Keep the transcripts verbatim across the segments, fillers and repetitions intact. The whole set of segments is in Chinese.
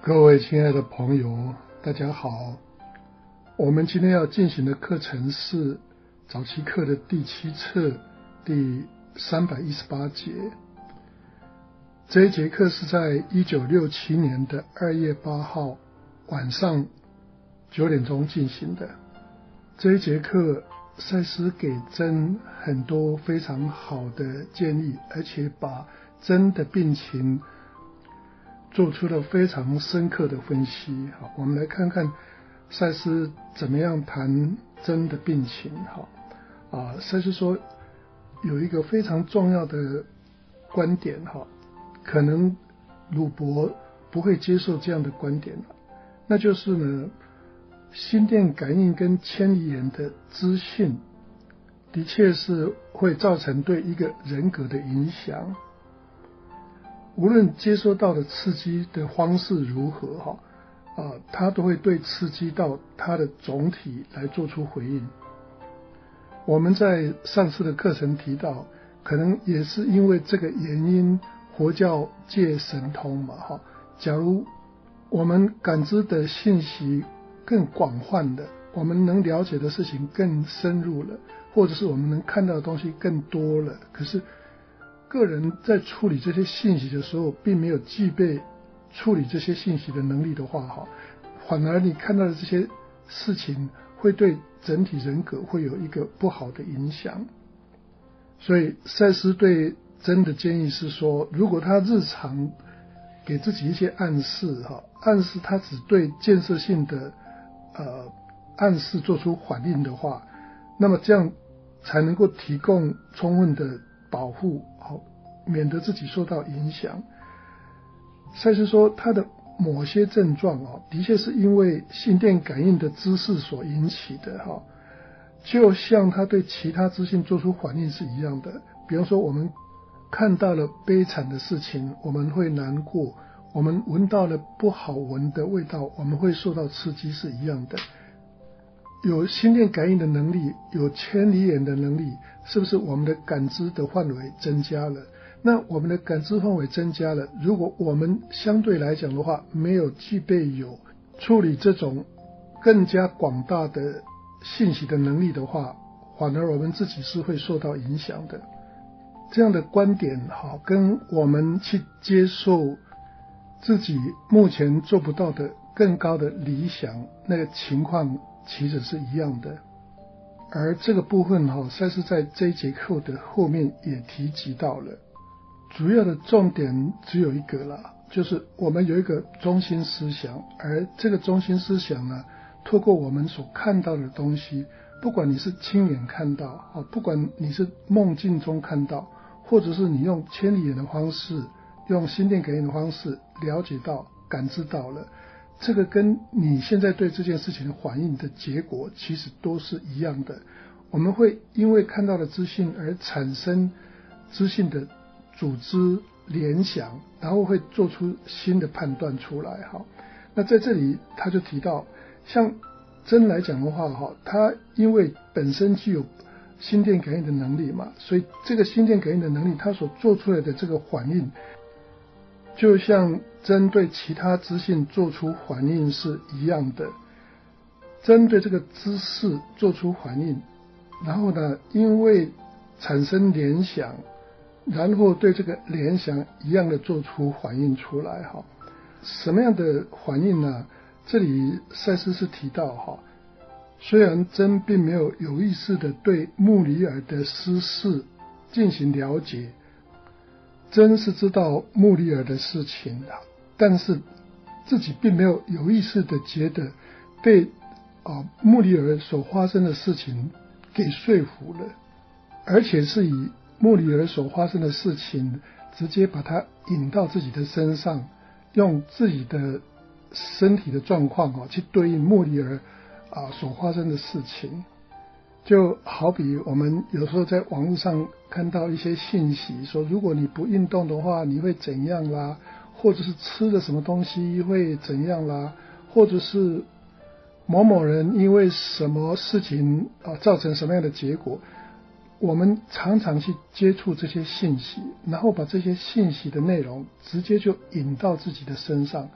各位亲爱的朋友，大家好。我们今天要进行的课程是早期课的第七册第三百一十八节。这一节课是在一九六七年的二月八号晚上九点钟进行的。这一节课赛斯给珍很多非常好的建议，而且把珍的病情做出了非常深刻的分析。好，我们来看看赛斯怎么样谈珍的病情。好啊，赛斯说有一个非常重要的观点，哈，可能鲁伯不会接受这样的观点，那就是呢，心电感应跟千里眼的资讯的确是会造成对一个人格的影响。无论接收到的刺激的方式如何，哈，啊，他都会对刺激到他的总体来做出回应。我们在上次的课程提到，可能也是因为这个原因，佛教界神通嘛，哈。假如我们感知的信息更广泛了，我们能了解的事情更深入了，或者是我们能看到的东西更多了，可是个人在处理这些信息的时候并没有具备处理这些信息的能力的话，反而你看到的这些事情会对整体人格会有一个不好的影响。所以赛斯对珍的建议是说，如果他日常给自己一些暗示，暗示他只对建设性的呃暗示做出反应的话，那么这样才能够提供充分的保护，好，免得自己受到影响。赛斯说他的某些症状哦，的确是因为心电感应的知识所引起的，哈，就像他对其他资讯做出反应是一样的。比方说，我们看到了悲惨的事情，我们会难过；我们闻到了不好闻的味道，我们会受到刺激，是一样的。有心电感应的能力，有千里眼的能力，是不是我们的感知的范围增加了？那我们的感知范围增加了，如果我们相对来讲的话，没有具备有处理这种更加广大的信息的能力的话，反而我们自己是会受到影响的。这样的观点，好，跟我们去接受自己目前做不到的更高的理想，那个情况其实是一样的。而这个部分，赛斯在这一节课的后面也提及到了。主要的重点只有一个啦，就是我们有一个中心思想，而这个中心思想呢，透过我们所看到的东西，不管你是亲眼看到，不管你是梦境中看到，或者是你用千里眼的方式，用心电感应的方式了解到感知到了，这个跟你现在对这件事情的反应的结果其实都是一样的。我们会因为看到的资讯而产生资讯的组织联想，然后会做出新的判断出来。好，那在这里他就提到，像珍来讲的话，他因为本身具有心电感应的能力嘛，所以这个心电感应的能力，他所做出来的这个反应，就像针对其他资讯做出反应是一样的。针对这个知识做出反应，然后呢，因为产生联想，然后对这个联想一样的做出反应出来。哈，什么样的反应呢？这里赛斯是提到，哈，虽然珍并没有有意识的对穆里尔的私事进行了解，珍是知道穆里尔的事情的，但是自己并没有有意识的觉得被啊穆里尔所发生的事情给说服了，而且是以穆里尔所发生的事情直接把它引到自己的身上，用自己的身体的状况，啊，去对应穆里尔啊所发生的事情。就好比我们有时候在网络上看到一些信息，说如果你不运动的话你会怎样啦，或者是吃了什么东西会怎样啦，或者是某某人因为什么事情啊造成什么样的结果。我们常常去接触这些信息，然后把这些信息的内容直接就引到自己的身上，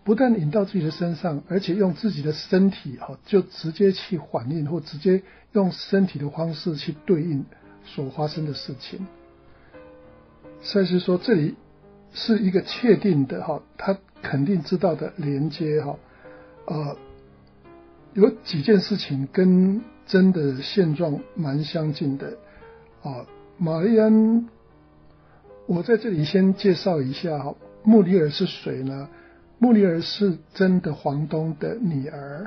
不但引到自己的身上，而且用自己的身体就直接去反应，或直接用身体的方式去对应所发生的事情。赛斯说这里是一个确定的，他肯定知道的连接，呃，有几件事情跟真的现状蛮相近的。啊，玛丽安，我在这里先介绍一下，穆里尔是谁呢？穆里尔是真的房东的女儿，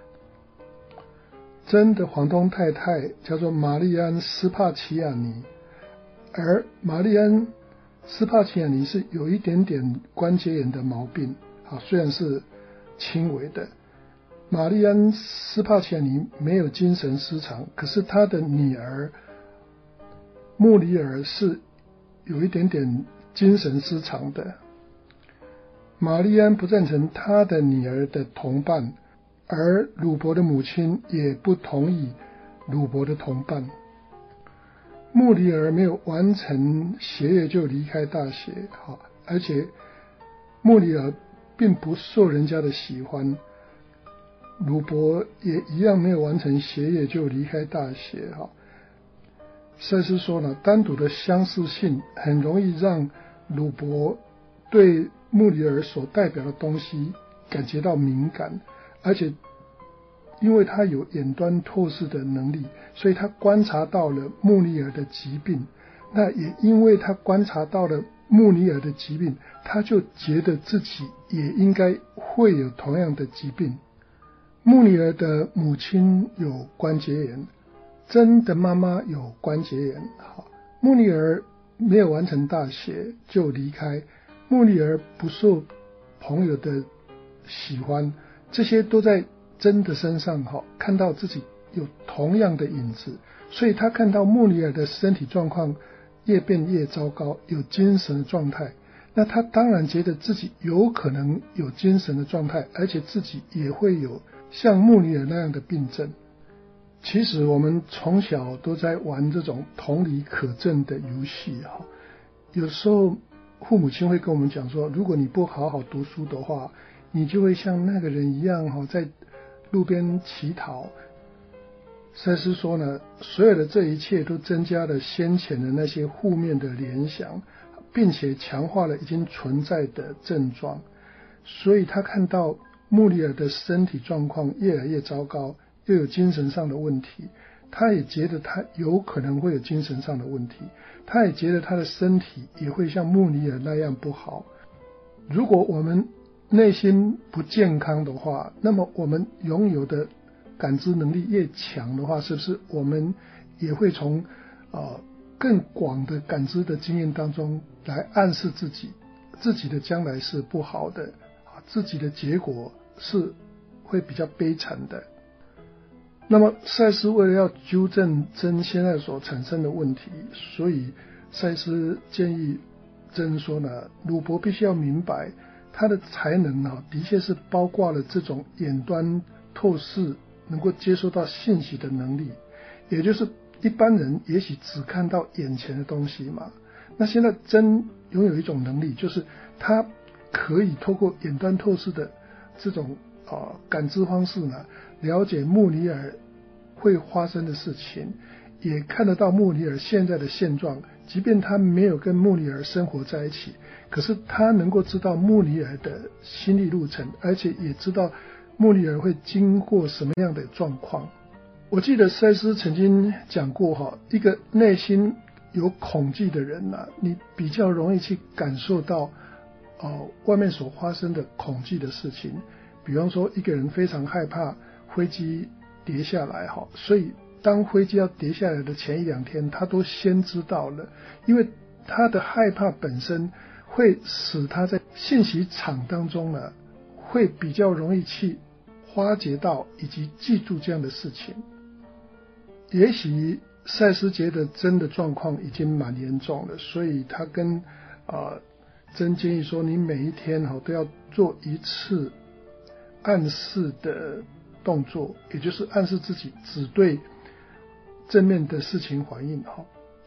真的房东太太叫做玛丽安·斯帕齐亚尼，而玛丽安·斯帕齐亚尼是有一点点关节炎的毛病，虽然是轻微的。玛丽安·斯帕齐亚尼没有精神失常，可是她的女儿穆里尔是有一点点精神失常的。玛丽安不赞成她的女儿的同伴，而鲁伯的母亲也不同意鲁伯的同伴。穆里尔没有完成学业就离开大学，而且穆里尔并不受人家的喜欢，鲁伯也一样没有完成学业就离开大学。赛斯说呢，单独的相似性很容易让鲁伯对穆里尔所代表的东西感觉到敏感，而且因为他有远端透视的能力，所以他观察到了穆里尔的疾病。那也因为他观察到了穆里尔的疾病，他就觉得自己也应该会有同样的疾病。穆里尔的母亲有关节炎，真的妈妈有关节炎。好，穆里尔没有完成大学就离开，穆里尔不受朋友的喜欢，这些都在真的身上看到自己有同样的影子，所以他看到穆里尔的身体状况越变越糟糕，有精神的状态，那他当然觉得自己有可能有精神的状态，而且自己也会有像穆里尔那样的病症。其实我们从小都在玩这种同理可证的游戏，有时候父母亲会跟我们讲说，如果你不好好读书的话，你就会像那个人一样在路边乞讨。赛斯说呢，所有的这一切都增加了先前的那些负面的联想，并且强化了已经存在的症状。所以他看到穆里尔的身体状况越来越糟糕，又有精神上的问题，他也觉得他有可能会有精神上的问题，他也觉得他的身体也会像穆里尔那样不好。如果我们内心不健康的话，那么我们拥有的感知能力越强的话，是不是我们也会从、呃、更广的感知的经验当中来暗示自己自己的将来是不好的，自己的结果是会比较悲惨的。那么赛斯为了要纠正真现在所产生的问题，所以赛斯建议真说呢，鲁伯必须要明白他的才能啊，的确是包括了这种远端透视能够接收到信息的能力，也就是一般人也许只看到眼前的东西嘛。那现在真拥有一种能力，就是他可以透过远端透视的这种、呃、感知方式呢，了解穆里尔会发生的事情，也看得到穆里尔现在的现状，即便他没有跟穆里尔生活在一起，可是他能够知道穆里尔的心理路程，而且也知道穆里尔会经过什么样的状况。我记得赛斯曾经讲过，一个内心有恐惧的人啊，你比较容易去感受到、呃、外面所发生的恐惧的事情。比方说一个人非常害怕飞机跌下来，所以当飞机要跌下来的前一两天他都先知道了，因为他的害怕本身会使他在信息场当中呢，会比较容易去发觉到以及记住这样的事情。也许赛斯觉得真的状况已经蛮严重了，所以他跟呃真建议说，你每一天都要做一次暗示的动作，也就是暗示自己只对正面的事情反应，不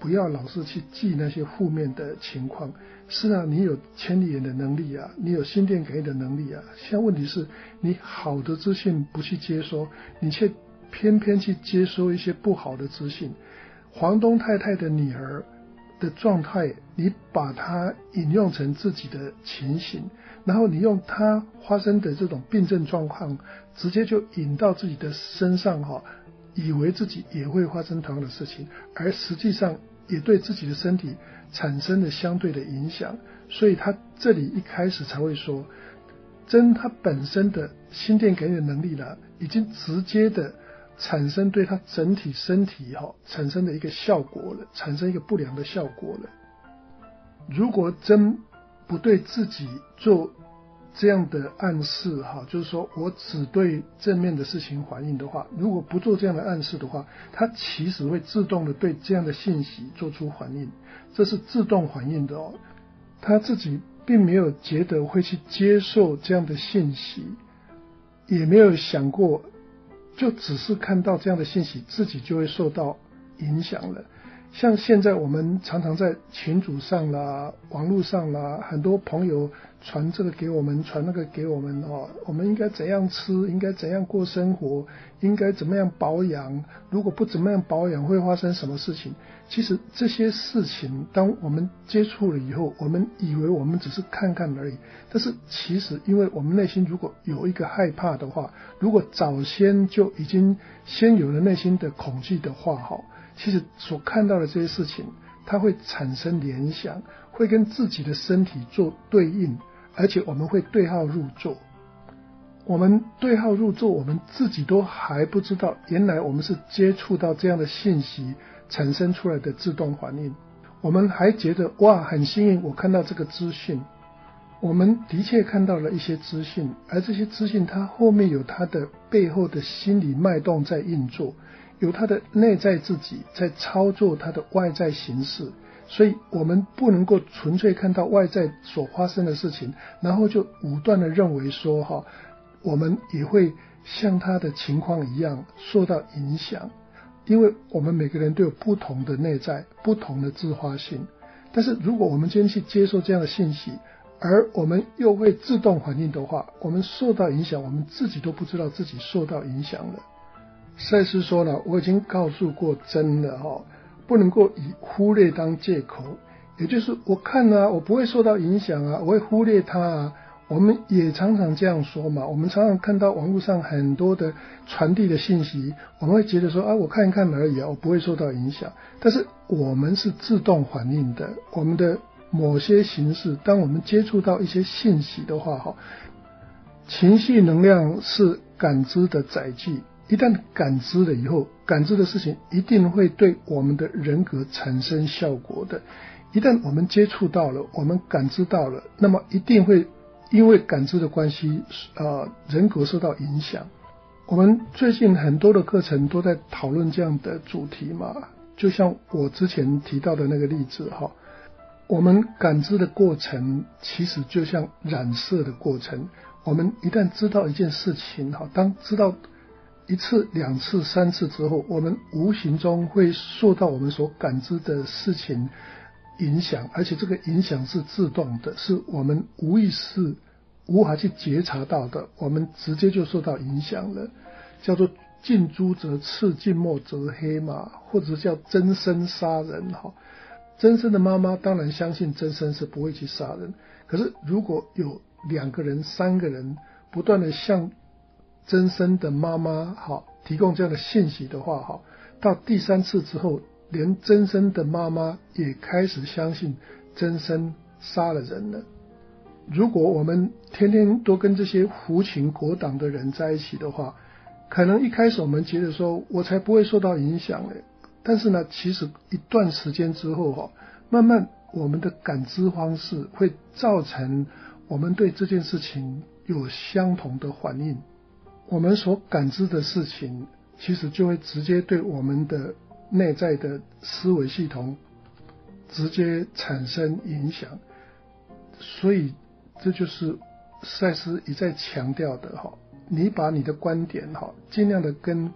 不要老是去记那些负面的情况。是啊，你有千里眼的能力啊，你有心电感应的能力啊，现在问题是你好的资讯不去接收，你却偏偏去接收一些不好的资讯。房东太太的女儿的状态，你把它引用成自己的情形，然后你用它发生的这种病症状况直接就引到自己的身上哈，以为自己也会发生同样的事情，而实际上也对自己的身体产生了相对的影响。所以他这里一开始才会说，真他本身的心电感应的能力呢，已经直接的产生对他整体身体哈产生的一个效果了，产生一个不良的效果了。如果真不对自己做这样的暗示哈，就是说我只对正面的事情反应的话，如果不做这样的暗示的话，它其实会自动的对这样的信息做出反应，这是自动反应的哦。他自己并没有觉得会去接受这样的信息，也没有想过，就只是看到这样的信息，自己就会受到影响了。像现在我们常常在群组上啦、网络上啦，很多朋友传这个给我们，传那个给我们哦，我们应该怎样吃，应该怎样过生活，应该怎么样保养，如果不怎么样保养会发生什么事情。其实这些事情当我们接触了以后，我们以为我们只是看看而已，但是其实因为我们内心如果有一个害怕的话，如果早先就已经先有了内心的恐惧的话哈，其实所看到的这些事情，它会产生联想，会跟自己的身体做对应，而且我们会对号入座。我们对号入座，我们自己都还不知道，原来我们是接触到这样的信息产生出来的自动反应。我们还觉得哇，很幸运，我看到这个资讯。我们的确看到了一些资讯，而这些资讯它后面有它的背后的心理脉动在运作，有它的内在自己在操作它的外在形式。所以我们不能够纯粹看到外在所发生的事情，然后就武断的认为说哈，我们也会像他的情况一样受到影响。因为我们每个人都有不同的内在，不同的自发性。但是如果我们今天去接受这样的信息，而我们又会自动反应的话，我们受到影响，我们自己都不知道自己受到影响了。赛斯说了，我已经告诉过真了哈，不能够以忽略当借口，也就是我看啊，我不会受到影响啊，我会忽略它啊。我们也常常这样说嘛，我们常常看到网络上很多的传递的信息，我们会觉得说啊，我看一看而已啊，我不会受到影响。但是我们是自动反应的，我们的某些形式，当我们接触到一些信息的话哈，情绪能量是感知的载具，一旦感知了以后，感知的事情一定会对我们的人格产生效果的。一旦我们接触到了，我们感知到了，那么一定会因为感知的关系，呃，人格受到影响。我们最近很多的课程都在讨论这样的主题嘛，就像我之前提到的那个例子哈，我们感知的过程其实就像染色的过程。我们一旦知道一件事情哈，当知道一次、两次、三次之后，我们无形中会受到我们所感知的事情影响，而且这个影响是自动的，是我们无意识无法去觉察到的，我们直接就受到影响了，叫做近朱则赤，近墨则黑嘛，或者叫真身杀人哈。真身的妈妈当然相信真身是不会去杀人，可是如果有两个人、三个人不断的向真身的妈妈哈提供这样的信息的话哈，到第三次之后，连真身的妈妈也开始相信真身杀了人了。如果我们天天都跟这些狐群狗党的人在一起的话，可能一开始我们觉得说我才不会受到影响嘞，但是呢，其实一段时间之后哈，慢慢我们的感知方式会造成我们对这件事情有相同的反应，我们所感知的事情其实就会直接对我们的内在的思维系统直接产生影响。所以这就是赛斯一再强调的哈，你把你的观点哈，尽量的跟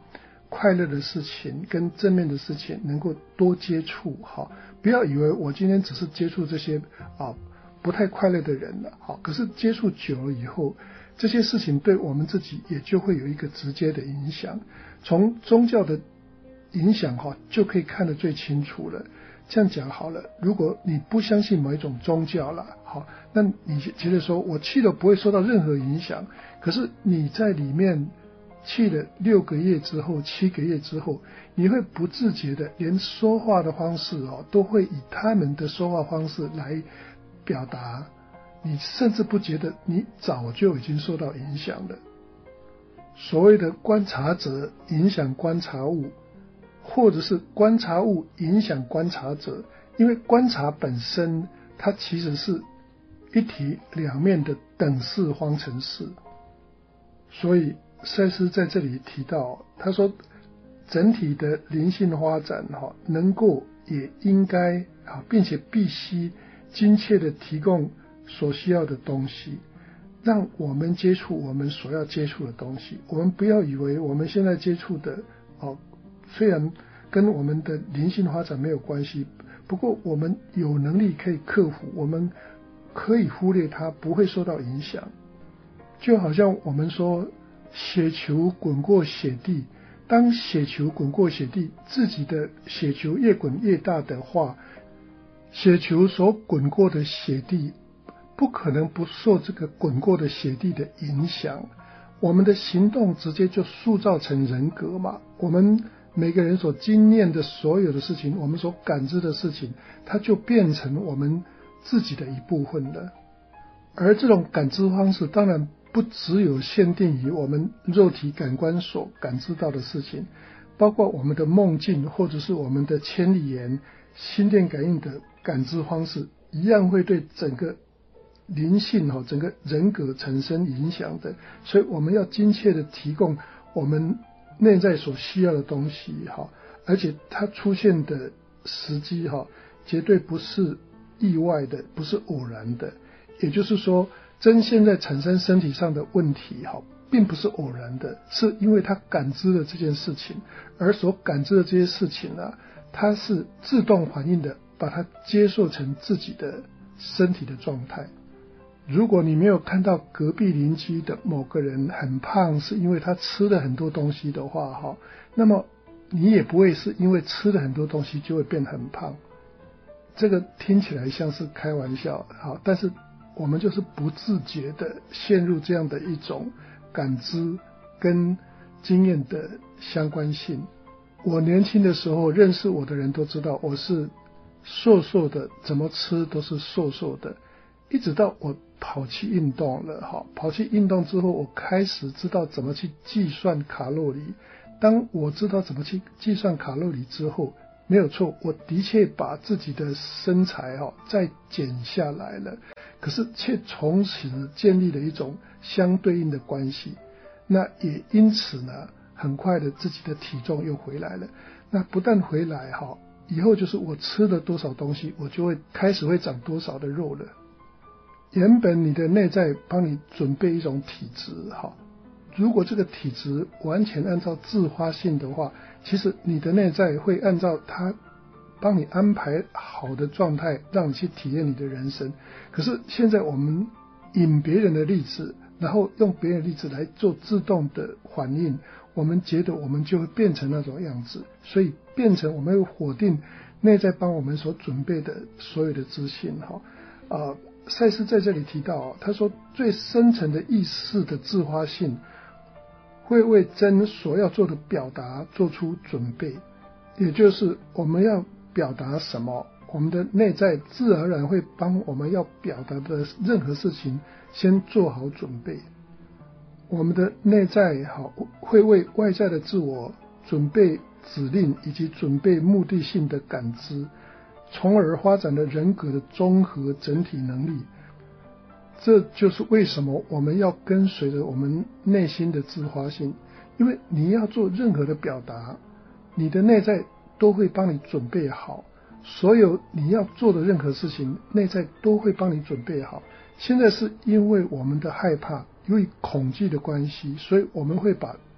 快乐的事情跟正面的事情能够多接触，好，不要以为我今天只是接触这些啊不太快乐的人了，好，可是接触久了以后，这些事情对我们自己也就会有一个直接的影响。从宗教的影响哈就可以看得最清楚了。这样讲好了，如果你不相信某一种宗教了，好，那你觉得说我去了不会受到任何影响，可是你在里面去了六个月之后、七个月之后，你会不自觉的连说话的方式哦，都会以他们的说话方式来表达，你甚至不觉得你早就已经受到影响了。所谓的观察者影响观察物，或者是观察物影响观察者，因为观察本身它其实是一体两面的等式方程式。所以赛斯在这里提到，他说整体的灵性发展能够也应该并且必须精确的提供所需要的东西，让我们接触我们所要接触的东西。我们不要以为我们现在接触的哦，虽然跟我们的灵性发展没有关系，不过我们有能力可以克服，我们可以忽略它，不会受到影响。就好像我们说雪球滚过雪地，当雪球滚过雪地，自己的雪球越滚越大的话，雪球所滚过的雪地不可能不受这个滚过的雪地的影响。我们的行动直接就塑造成人格嘛，我们每个人所经验的所有的事情，我们所感知的事情，它就变成我们自己的一部分了。而这种感知方式当然不只有限定于我们肉体感官所感知到的事情，包括我们的梦境或者是我们的千里眼、心电感应的感知方式，一样会对整个灵性、整个人格产生影响的。所以我们要精确的提供我们内在所需要的东西，而且它出现的时机绝对不是意外的，不是偶然的。也就是说，真现在产生身体上的问题并不是偶然的，是因为他感知了这件事情，而所感知的这些事情啊，它是自动反应的把它接受成自己的身体的状态。如果你没有看到隔壁邻居的某个人很胖是因为他吃了很多东西的话，那么你也不会是因为吃了很多东西就会变很胖。这个听起来像是开玩笑，但是我们就是不自觉的陷入这样的一种感知跟经验的相关性。我年轻的时候认识我的人都知道我是瘦瘦的，怎么吃都是瘦瘦的，一直到我跑去运动了，跑去运动之后，我开始知道怎么去计算卡路里。当我知道怎么去计算卡路里之后，没有错，我的确把自己的身材再减下来了，可是却从此建立了一种相对应的关系。那也因此呢，很快的自己的体重又回来了。那不但回来，以后就是我吃了多少东西，我就会开始会长多少的肉了。原本你的内在帮你准备一种体质，如果这个体质完全按照自发性的话，其实你的内在会按照它帮你安排好的状态，让你去体验你的人生。可是现在我们引别人的例子，然后用别人的例子来做自动的反应，我们觉得我们就会变成那种样子，所以变成我们会否定内在帮我们所准备的所有的资讯。呃，赛斯在这里提到，他说最深层的意识的自发性会为真所要做的表达做出准备，也就是我们要表达什么，我们的内在自然而然会帮我们要表达的任何事情先做好准备。我们的内在好会为外在的自我准备指令以及准备目的性的感知，从而发展了人格的综合整体能力。这就是为什么我们要跟随着我们内心的自发性，因为你要做任何的表达，你的内在都会帮你准备好，所有你要做的任何事情，内在都会帮你准备好。现在是因为我们的害怕，因为恐惧的关系，所以我们会把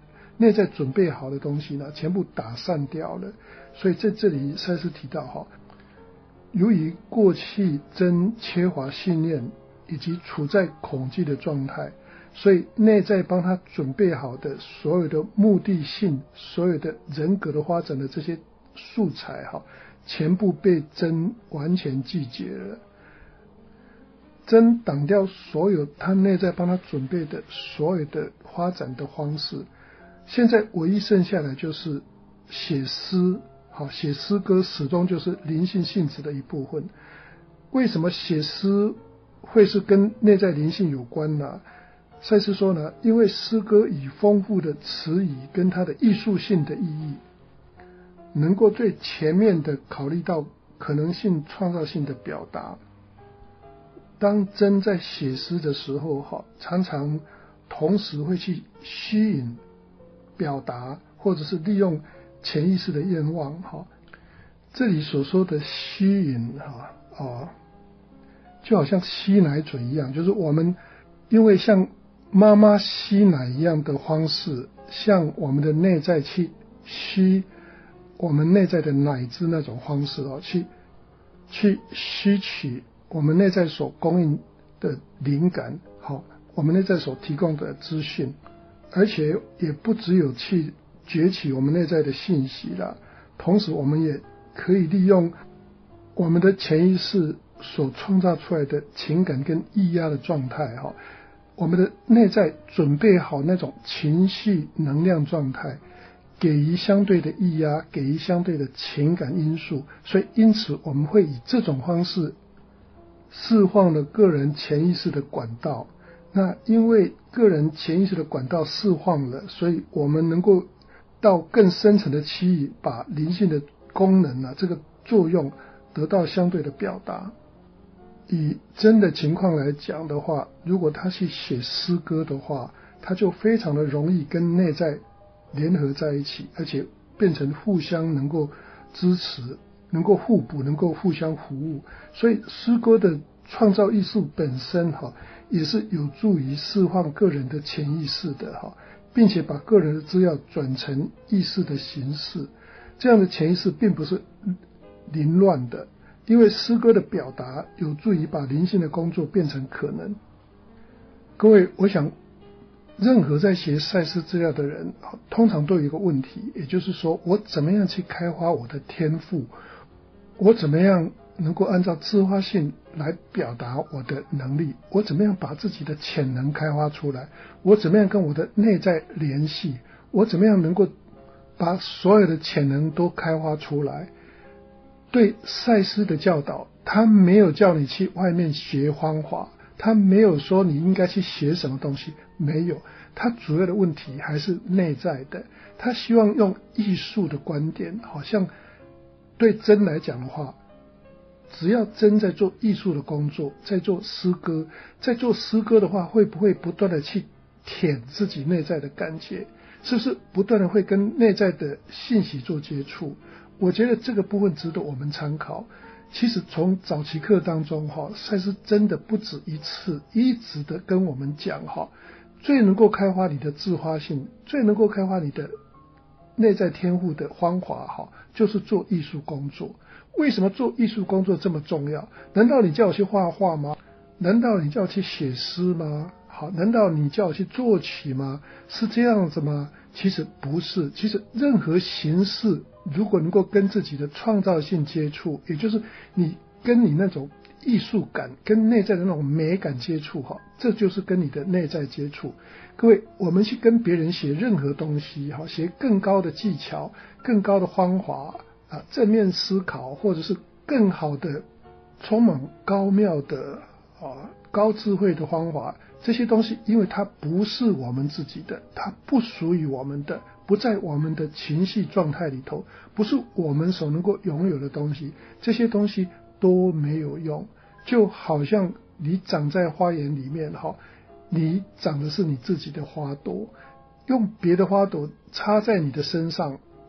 内在准备好的东西呢，全部打散掉了。所以在这里赛斯提到哈，由于过去真缺乏训练以及处在恐惧的状态，所以内在帮他准备好的所有的目的性、所有的人格的发展的这些素材哈，全部被真完全拒绝了。真挡掉所有他内在帮他准备的所有的发展的方式，现在唯一剩下来就是写诗。好，写诗歌始终就是灵性性质的一部分。为什么写诗会是跟内在灵性有关呢？赛斯说呢，因为诗歌以丰富的词语跟它的艺术性的意义，能够最全面的考虑到可能性创造性的表达。当真在写诗的时候，常常同时会去吸引、表达，或者是利用潜意识的愿望。这里所说的吸引啊，就好像吸奶嘴一样，就是我们因为像妈妈吸奶一样的方式，向我们的内在去吸我们内在的奶汁那种方式去去吸取我们内在所供应的灵感，好，我们内在所提供的资讯，而且也不只有去攫取我们内在的信息了，同时我们也可以利用我们的潜意识所创造出来的情感跟抑压的状态，我们的内在准备好那种情绪能量状态，给予相对的抑压，给予相对的情感因素，所以因此我们会以这种方式释放了个人潜意识的管道。那因为个人潜意识的管道释放了，所以我们能够到更深层的区域，把灵性的功能啊，这个作用得到相对的表达。以真的情况来讲的话，如果他去写诗歌的话，他就非常的容易跟内在联合在一起，而且变成互相能够支持，能够互补，能够互相服务。所以诗歌的创造艺术本身哈，也是有助于释放个人的潜意识的哈，并且把个人的资料转成意识的形式。这样的潜意识并不是凌乱的，因为诗歌的表达有助于把灵性的工作变成可能。各位，我想任何在学赛斯资料的人通常都有一个问题，也就是说我怎么样去开发我的天赋，我怎么样能够按照自发性来表达我的能力，我怎么样把自己的潜能开发出来，我怎么样跟我的内在联系，我怎么样能够把所有的潜能都开发出来。对赛斯的教导，他没有叫你去外面学方法，他没有说你应该去学什么东西，没有，他主要的问题还是内在的。他希望用艺术的观点，好像对真来讲的话，只要真在做艺术的工作，在做诗歌，在做诗歌的话，会不会不断的去舔自己内在的感觉，是不是不断的会跟内在的信息做接触？我觉得这个部分值得我们参考。其实从早期课当中赛斯真的不止一次一直的跟我们讲，最能够开发你的自发性，最能够开发你的内在天赋的方法就是做艺术工作。为什么做艺术工作这么重要？难道你叫我去画画吗？难道你叫我去写诗吗？好，难道你叫我去作曲吗？是这样子吗？其实不是。其实任何形式如果能够跟自己的创造性接触，也就是你跟你那种艺术感跟内在的那种美感接触，这就是跟你的内在接触。各位，我们去跟别人学任何东西，学更高的技巧，更高的方法，正面思考，或者是更好的充满高妙的高智慧的方法，这些东西因为它不是我们自己的，它不属于我们的，不在我们的情绪状态里头，不是我们所能够拥有的东西，这些东西都没有用。就好像你长在花园里面，你长的是你自己的花朵，用别的花朵插在你的身上，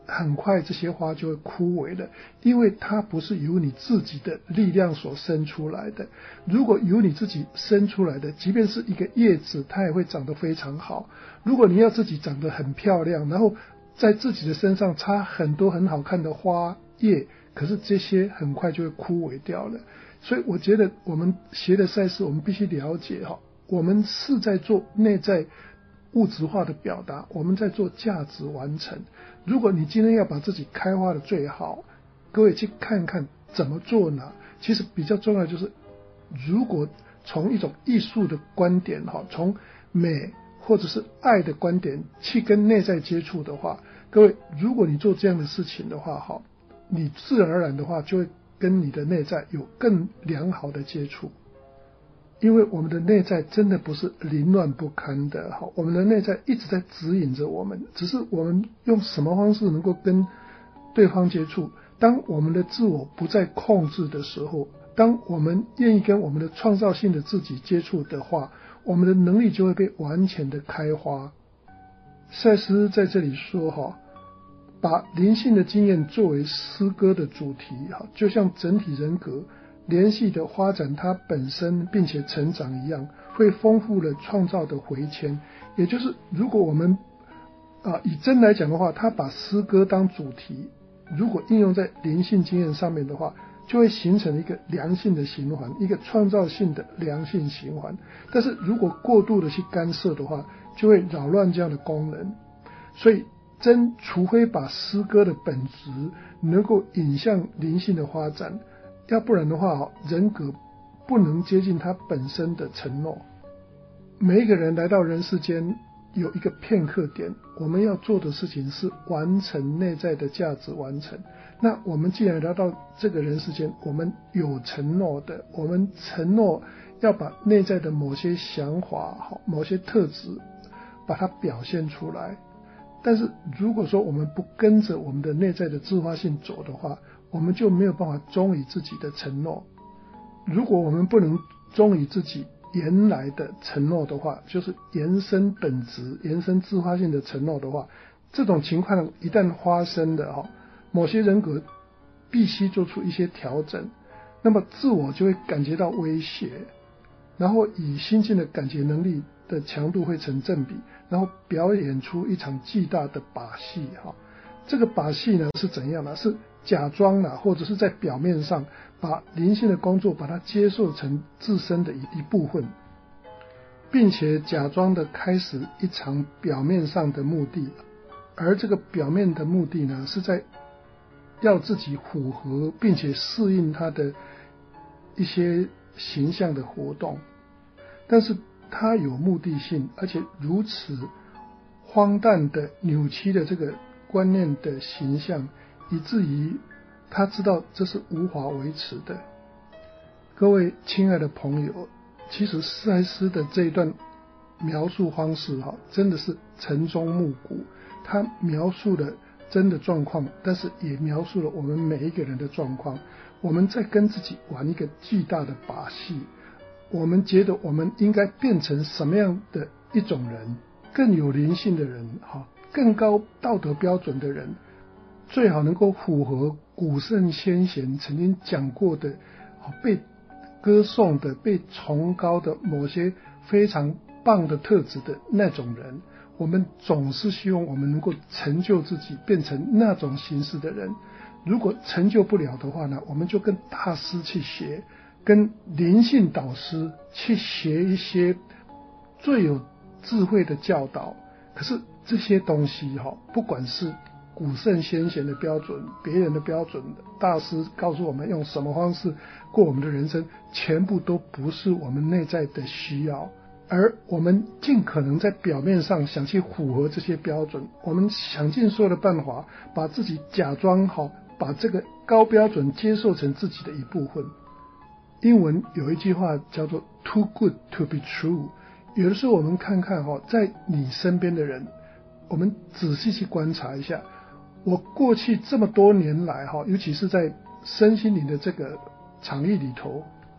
很快这些花就会枯萎了，因为它不是由你自己的力量所生出来的。如果由你自己生出来的，即便是一个叶子，它也会长得非常好。如果你要自己长得很漂亮，然后在自己的身上插很多很好看的花叶，可是这些很快就会枯萎掉了。所以我觉得我们学的赛事，我们必须了解哈，我们是在做内在物质化的表达，我们在做价值完成。如果你今天要把自己开花的最好，各位去看看怎么做呢？其实比较重要就是，如果从一种艺术的观点哈，从美或者是爱的观点去跟内在接触的话，各位，如果你做这样的事情的话哈，你自然而然的话就会跟你的内在有更良好的接触。因为我们的内在真的不是凌乱不堪的，好，我们的内在一直在指引着我们，只是我们用什么方式能够跟对方接触。当我们的自我不再控制的时候，当我们愿意跟我们的创造性的自己接触的话，我们的能力就会被完全的开花。赛斯在这里说哈，把灵性的经验作为诗歌的主题，就像整体人格联系的发展它本身并且成长一样，会丰富了创造的回圈。也就是如果我们啊以真来讲的话，它把诗歌当主题，如果应用在灵性经验上面的话，就会形成一个良性的循环，一个创造性的良性循环。但是如果过度的去干涉的话，就会扰乱这样的功能。所以真除非把诗歌的本质能够引向灵性的发展，要不然的话，人格不能接近他本身的承诺。每一个人来到人世间有一个片刻点，我们要做的事情是完成内在的价值完成。那我们既然来到这个人世间，我们有承诺的，我们承诺要把内在的某些想法、某些特质把它表现出来。但是如果说我们不跟着我们的内在的自发性走的话，我们就没有办法忠于自己的承诺。如果我们不能忠于自己原来的承诺的话，就是延伸本质、延伸自发性的承诺的话，这种情况一旦发生的哈，某些人格必须做出一些调整，那么自我就会感觉到威胁，然后以新进的感觉能力的强度会成正比，然后表演出一场巨大的把戏哈。这个把戏呢是怎样呢？是假装啦，或者是在表面上把灵性的工作把它接受成自身的一一部分，并且假装的开始一场表面上的目的，而这个表面的目的呢，是在要自己符合并且适应它的一些形象的活动，但是它有目的性，而且如此荒诞的扭曲的这个观念的形象，以至于他知道这是无法维持的。各位亲爱的朋友，其实赛斯的这一段描述方式哈，真的是晨钟暮鼓。他描述了真的状况，但是也描述了我们每一个人的状况。我们在跟自己玩一个巨大的把戏，我们觉得我们应该变成什么样的一种人，更有灵性的人哈，更高道德标准的人，最好能够符合古圣先贤曾经讲过的被歌颂的、被崇高的某些非常棒的特质的那种人。我们总是希望我们能够成就自己，变成那种形式的人。如果成就不了的话呢，我们就跟大师去学，跟灵性导师去学一些最有智慧的教导。可是这些东西哈，不管是古圣先贤的标准、别人的标准、大师告诉我们用什么方式过我们的人生，全部都不是我们内在的需要。而我们尽可能在表面上想去符合这些标准，我们想尽所有的办法把自己假装好，把这个高标准接受成自己的一部分。英文有一句话叫做 too good to be true。 有的时候我们看看在你身边的人，我们仔细去观察一下，我过去这么多年来，尤其是在身心灵的这个场域里头，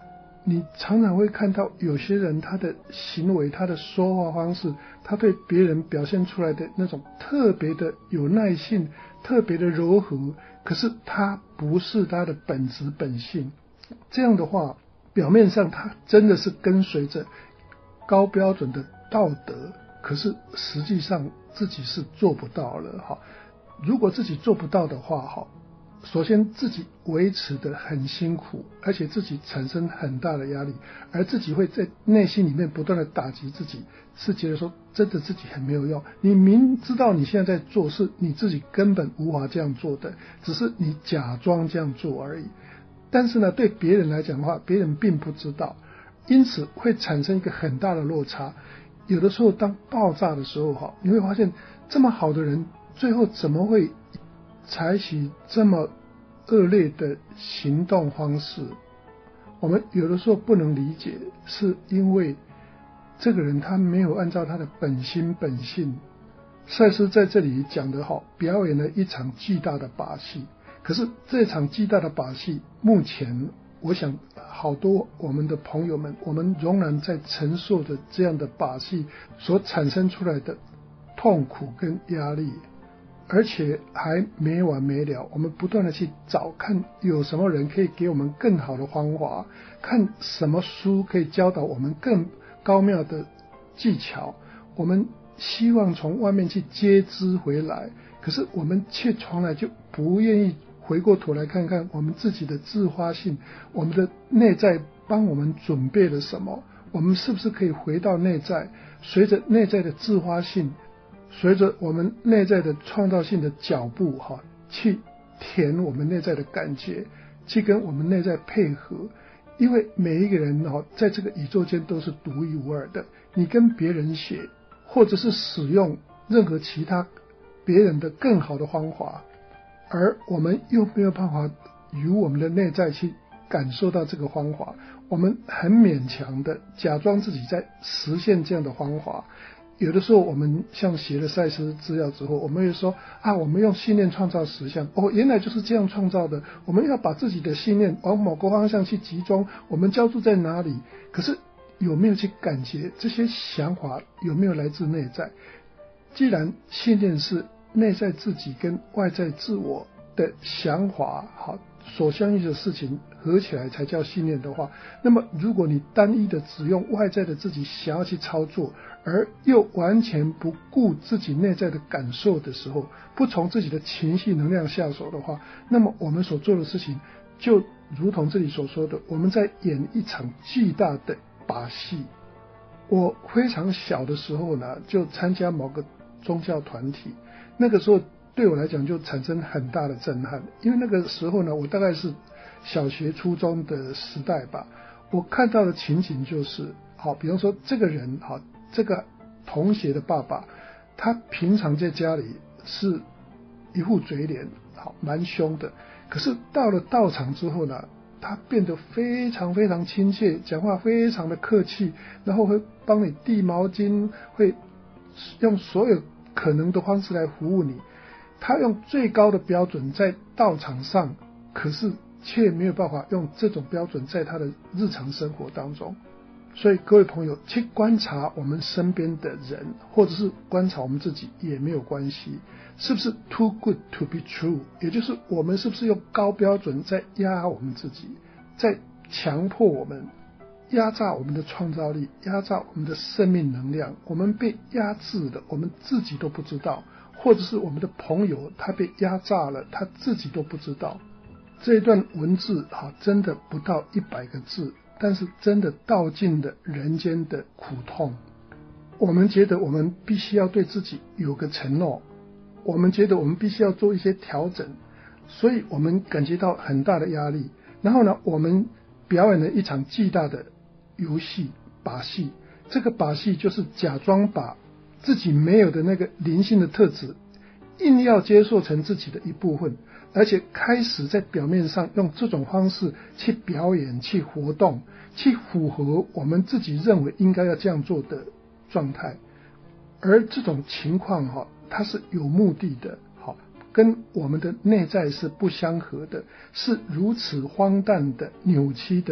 你常常会看到有些人他的行为，他的说话方式，他对别人表现出来的那种特别的有耐性，特别的柔和，可是他不是他的本质本性。这样的话，表面上他真的是跟随着高标准的道德，可是实际上自己是做不到了哈。如果自己做不到的话哈，首先自己维持的很辛苦，而且自己产生很大的压力，而自己会在内心里面不断的打击自己，是觉得说真的自己很没有用。你明知道你现在在做是你自己根本无法这样做的，只是你假装这样做而已。但是呢，对别人来讲的话，别人并不知道，因此会产生一个很大的落差。有的时候当爆炸的时候哈，你会发现这么好的人，最后怎么会采取这么恶劣的行动方式？我们有的时候不能理解，是因为这个人他没有按照他的本心本性。赛斯在这里讲得好，表演了一场巨大的把戏，可是这场巨大的把戏，目前我想好多我们的朋友们，我们仍然在承受着这样的把戏所产生出来的痛苦跟压力，而且还没完没了。我们不断的去找看有什么人可以给我们更好的方法，看什么书可以教导我们更高妙的技巧，我们希望从外面去接资回来，可是我们却从来就不愿意回过头来看看我们自己的自发性，我们的内在帮我们准备了什么，我们是不是可以回到内在，随着内在的自发性，随着我们内在的创造性的脚步哈，去填我们内在的感觉，去跟我们内在配合。因为每一个人哈，在这个宇宙间都是独一无二的，你跟别人学，或者是使用任何其他别人的更好的方法，而我们又没有办法与我们的内在去感受到这个方法，我们很勉强的假装自己在实现这样的方法。有的时候我们像写了赛斯资料之后，我们会说啊，我们用信念创造实相，哦，原来就是这样创造的，我们要把自己的信念往某个方向去集中，我们焦注在哪里？可是有没有去感觉这些想法有没有来自内在？既然信念是内在自己跟外在自我的想法好所相遇的事情合起来才叫信念的话，那么如果你单一的只用外在的自己想要去操作，而又完全不顾自己内在的感受的时候，不从自己的情绪能量下手的话，那么我们所做的事情就如同这里所说的，我们在演一场巨大的把戏。我非常小的时候呢，就参加某个宗教团体，那个时候对我来讲就产生很大的震撼。因为那个时候呢，我大概是小学初中的时代吧，我看到的情景就是好，比方说这个人好，这个同学的爸爸，他平常在家里是一副嘴脸好蛮凶的，可是到了道场之后呢，他变得非常非常亲切，讲话非常的客气，然后会帮你递毛巾，会用所有可能的方式来服务你。他用最高的标准在道场上，可是却没有办法用这种标准在他的日常生活当中。所以各位朋友，去观察我们身边的人，或者是观察我们自己也没有关系，是不是 too good to be true， 也就是我们是不是用高标准在压我们自己，在强迫我们，压榨我们的创造力，压榨我们的生命能量，我们被压制了，我们自己都不知道，或者是我们的朋友他被压榨了，他自己都不知道。这一段文字好，真的不到一百个字，但是真的道尽了人间的苦痛。我们觉得我们必须要对自己有个承诺，我们觉得我们必须要做一些调整，所以我们感觉到很大的压力。然后呢，我们表演了一场巨大的游戏把戏，这个把戏就是假装把自己没有的那个灵性的特质硬要接受成自己的一部分，而且开始在表面上用这种方式去表演，去活动，去符合我们自己认为应该要这样做的状态。而这种情况哈，它是有目的的，好，跟我们的内在是不相合的，是如此荒诞的、扭曲的，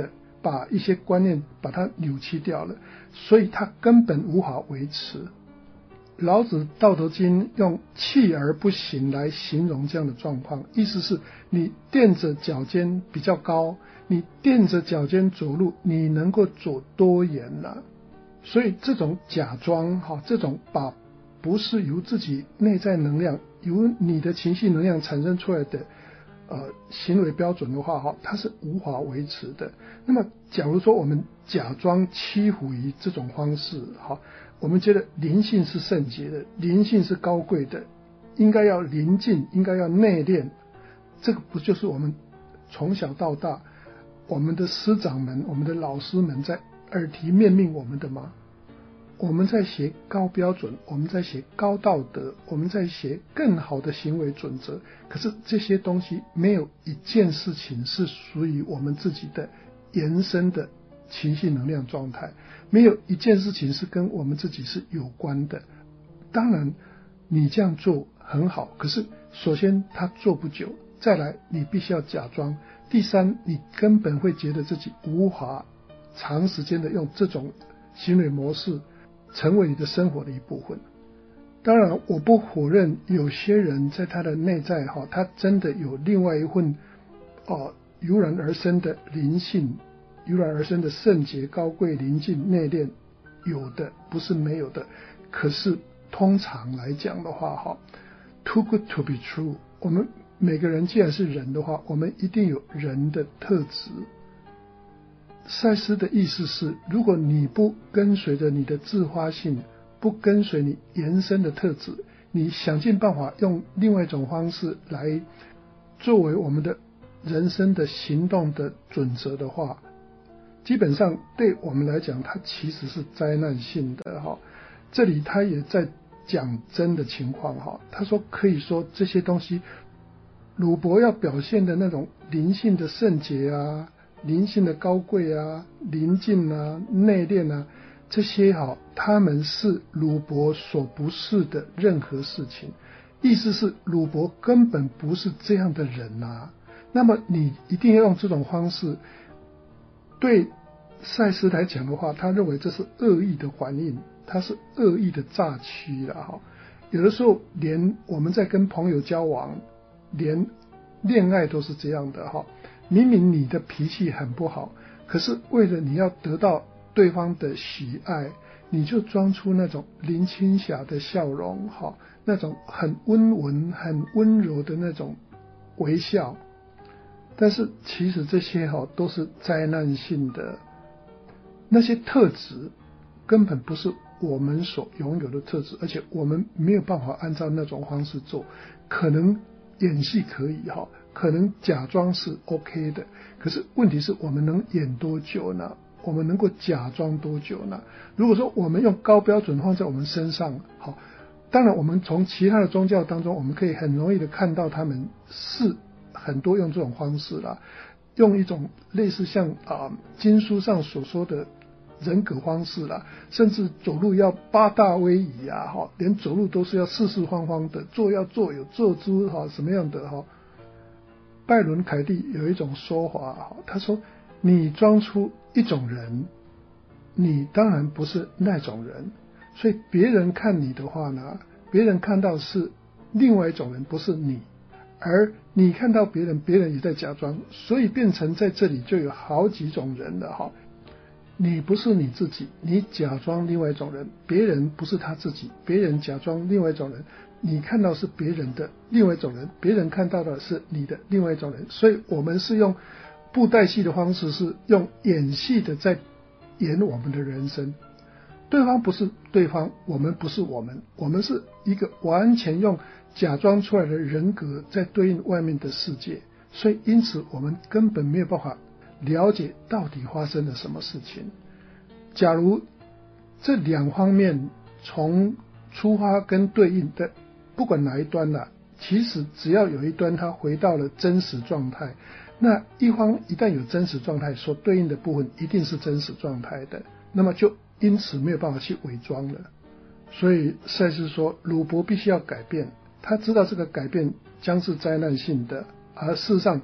把一些观念把它扭曲掉了，所以它根本无法维持。老子《道德经》用锲而不行来形容这样的状况，意思是你垫着脚尖比较高，你垫着脚尖走路，你能够走多远啊？所以这种假装，这种把不是由自己内在能量，由你的情绪能量产生出来的呃行为标准的话，它是无法维持的。那么假如说我们假装屈服于这种方式，我们觉得灵性是圣洁的，灵性是高贵的，应该要宁静，应该要内敛，这个不就是我们从小到大我们的师长们，我们的老师们在耳提面命我们的吗？我们在学高标准，我们在学高道德，我们在学更好的行为准则，可是这些东西没有一件事情是属于我们自己的延伸的情绪能量状态，没有一件事情是跟我们自己是有关的。当然你这样做很好，可是首先它做不久，再来你必须要假装，第三你根本会觉得自己无法长时间的用这种行为模式成为你的生活的一部分。当然我不否认有些人在他的内在他真的有另外一份、呃、油然而生的灵性，油然而生的圣洁高贵宁静内敛，有的不是没有的。可是通常来讲的话 too good to be true， 我们每个人既然是人的话，我们一定有人的特质。赛斯的意思是，如果你不跟随着你的自发性，不跟随你延伸的特质，你想尽办法用另外一种方式来作为我们的人生的行动的准则的话，基本上对我们来讲它其实是灾难性的。这里他也在讲真的情况，他说可以说这些东西鲁伯要表现的那种灵性的圣洁啊，灵性的高贵啊，宁静啊，内敛啊，这些他们是鲁伯所不是的任何事情。意思是鲁伯根本不是这样的人啊。那么你一定要用这种方式，对赛斯来讲的话，他认为这是恶意的反应，它是恶意的诈欺啦。有的时候连我们在跟朋友交往，连恋爱都是这样的。明明你的脾气很不好，可是为了你要得到对方的喜爱，你就装出那种林青霞的笑容，那种很温文很温柔的那种微笑，但是其实这些都是灾难性的，那些特质根本不是我们所拥有的特质，而且我们没有办法按照那种方式做。可能演戏可以，可能假装是 OK 的，可是问题是我们能演多久呢？我们能够假装多久呢？如果说我们用高标准放在我们身上，好，当然我们从其他的宗教当中我们可以很容易的看到他们是很多用这种方式啦，用一种类似像、呃、经书上所说的人格方式啦，甚至走路要八大威仪啊，连走路都是要四四方方的，坐要坐有坐姿什么样的。拜伦凯蒂有一种说法，他说你装出一种人，你当然不是那种人，所以别人看你的话呢，别人看到是另外一种人，不是你，而你看到别人，别人也在假装，所以变成在这里就有好几种人了。你不是你自己，你假装另外一种人，别人不是他自己，别人假装另外一种人，你看到是别人的另外一种人，别人看到的是你的另外一种人。所以我们是用布袋戏的方式，是用演戏的在演我们的人生。对方不是对方，我们不是我们，我们是一个完全用假装出来的人格在对应外面的世界。所以因此我们根本没有办法了解到底发生了什么事情。假如这两方面从出发跟对应的不管哪一端啦，其实只要有一端它回到了真实状态，那一方一旦有真实状态，所对应的部分一定是真实状态的，那么就因此没有办法去伪装了。所以赛斯说鲁伯必须要改变，他知道这个改变将是灾难性的，而事实上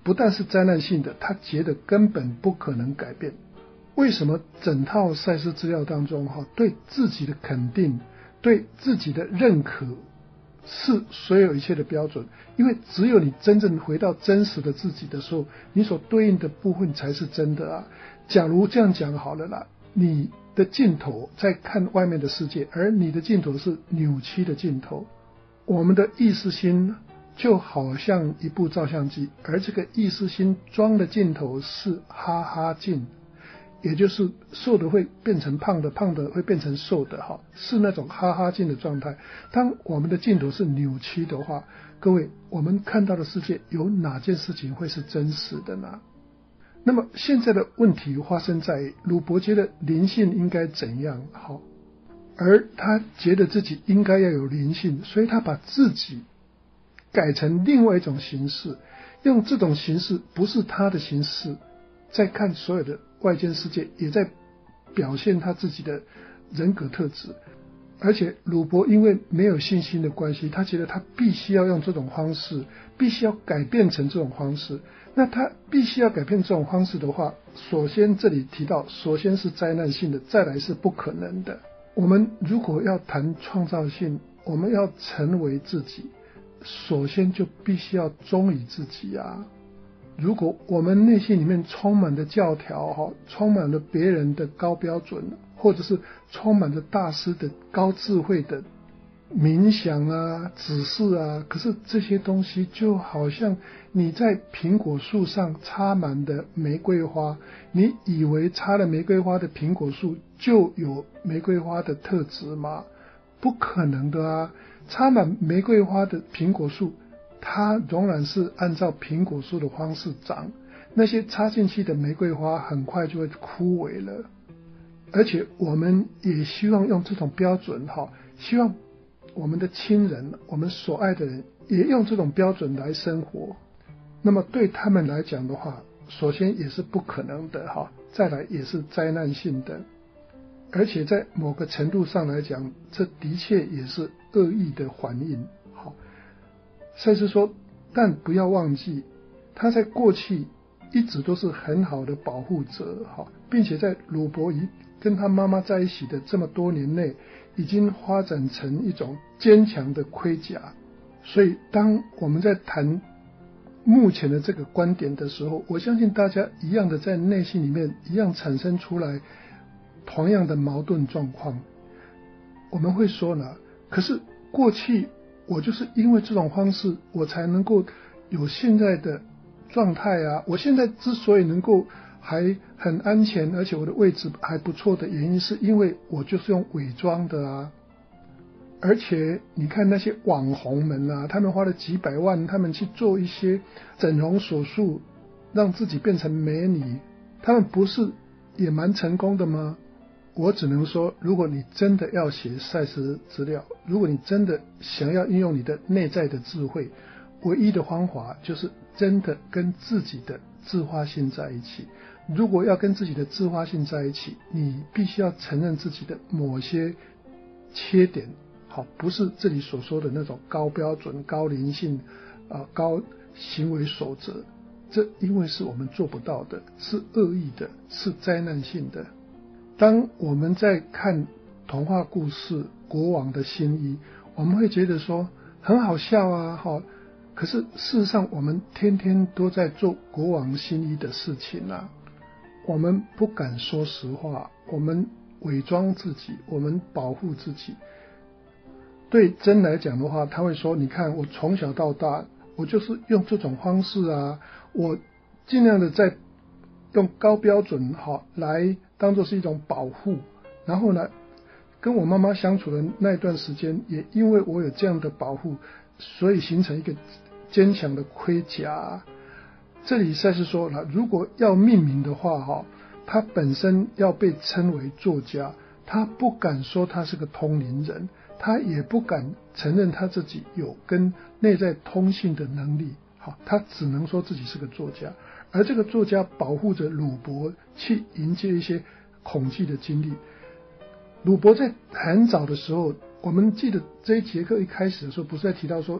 不但是灾难性的，他觉得根本不可能改变。为什么整套赛斯资料当中对自己的肯定，对自己的认可是所有一切的标准？因为只有你真正回到真实的自己的时候，你所对应的部分才是真的啊。假如这样讲好了啦，你的镜头在看外面的世界，而你的镜头是扭曲的镜头。我们的意识心就好像一部照相机，而这个意识心装的镜头是哈哈镜，也就是瘦的会变成胖的，胖的会变成瘦的，是那种哈哈镜的状态。当我们的镜头是扭曲的话，各位，我们看到的世界有哪件事情会是真实的呢？那么现在的问题发生在鲁伯觉得灵性应该怎样好，而他觉得自己应该要有灵性，所以他把自己改成另外一种形式，用这种形式不是他的形式，在看所有的外间世界，也在表现他自己的人格特质。而且鲁伯因为没有信心的关系，他觉得他必须要用这种方式，必须要改变成这种方式。那他必须要改变这种方式的话，首先这里提到，首先是灾难性的，再来是不可能的。我们如果要谈创造性，我们要成为自己，首先就必须要忠于自己啊。如果我们内心里面充满了教条，充满了别人的高标准，或者是充满着大师的高智慧的冥想啊、指示啊，可是这些东西就好像你在苹果树上插满的玫瑰花，你以为插了玫瑰花的苹果树就有玫瑰花的特质吗？不可能的啊！插满玫瑰花的苹果树，它仍然是按照苹果树的方式长，那些插进去的玫瑰花很快就会枯萎了。而且我们也希望用这种标准，希望我们的亲人，我们所爱的人也用这种标准来生活。那么对他们来讲的话，首先也是不可能的，再来也是灾难性的。而且在某个程度上来讲，这的确也是恶意的反应。好，赛斯说，但不要忘记，他在过去一直都是很好的保护者，并且在鲁伯与跟他妈妈在一起的这么多年内，已经发展成一种坚强的盔甲。所以当我们在谈目前的这个观点的时候，我相信大家一样的在内心里面一样产生出来同样的矛盾状况。我们会说呢，可是过去我就是因为这种方式我才能够有现在的状态啊，我现在之所以能够还很安全，而且我的位置还不错的原因，是因为我就是用伪装的啊。而且你看那些网红们啊，他们花了几百万，他们去做一些整容手术，让自己变成美女，他们不是也蛮成功的吗？我只能说，如果你真的要写赛斯资料，如果你真的想要运用你的内在的智慧，唯一的方法就是真的跟自己的自发性在一起。如果要跟自己的自发性在一起，你必须要承认自己的某些缺点，好，不是这里所说的那种高标准、高灵性、呃、高行为守则，这因为是我们做不到的，是恶意的，是灾难性的。当我们在看童话故事国王的新衣，我们会觉得说很好笑啊，好，可是事实上我们天天都在做国王新衣的事情啊。我们不敢说实话，我们伪装自己，我们保护自己。对真来讲的话，他会说，你看我从小到大我就是用这种方式啊，我尽量的在用高标准好来当作是一种保护，然后呢跟我妈妈相处的那一段时间，也因为我有这样的保护，所以形成一个坚强的盔甲。这里赛斯说了，如果要命名的话，他本身要被称为作家，他不敢说他是个通灵人，他也不敢承认他自己有跟内在通信的能力，他只能说自己是个作家。而这个作家保护着鲁伯去迎接一些恐惧的经历。鲁伯在很早的时候，我们记得这一节课一开始的时候，不是在提到说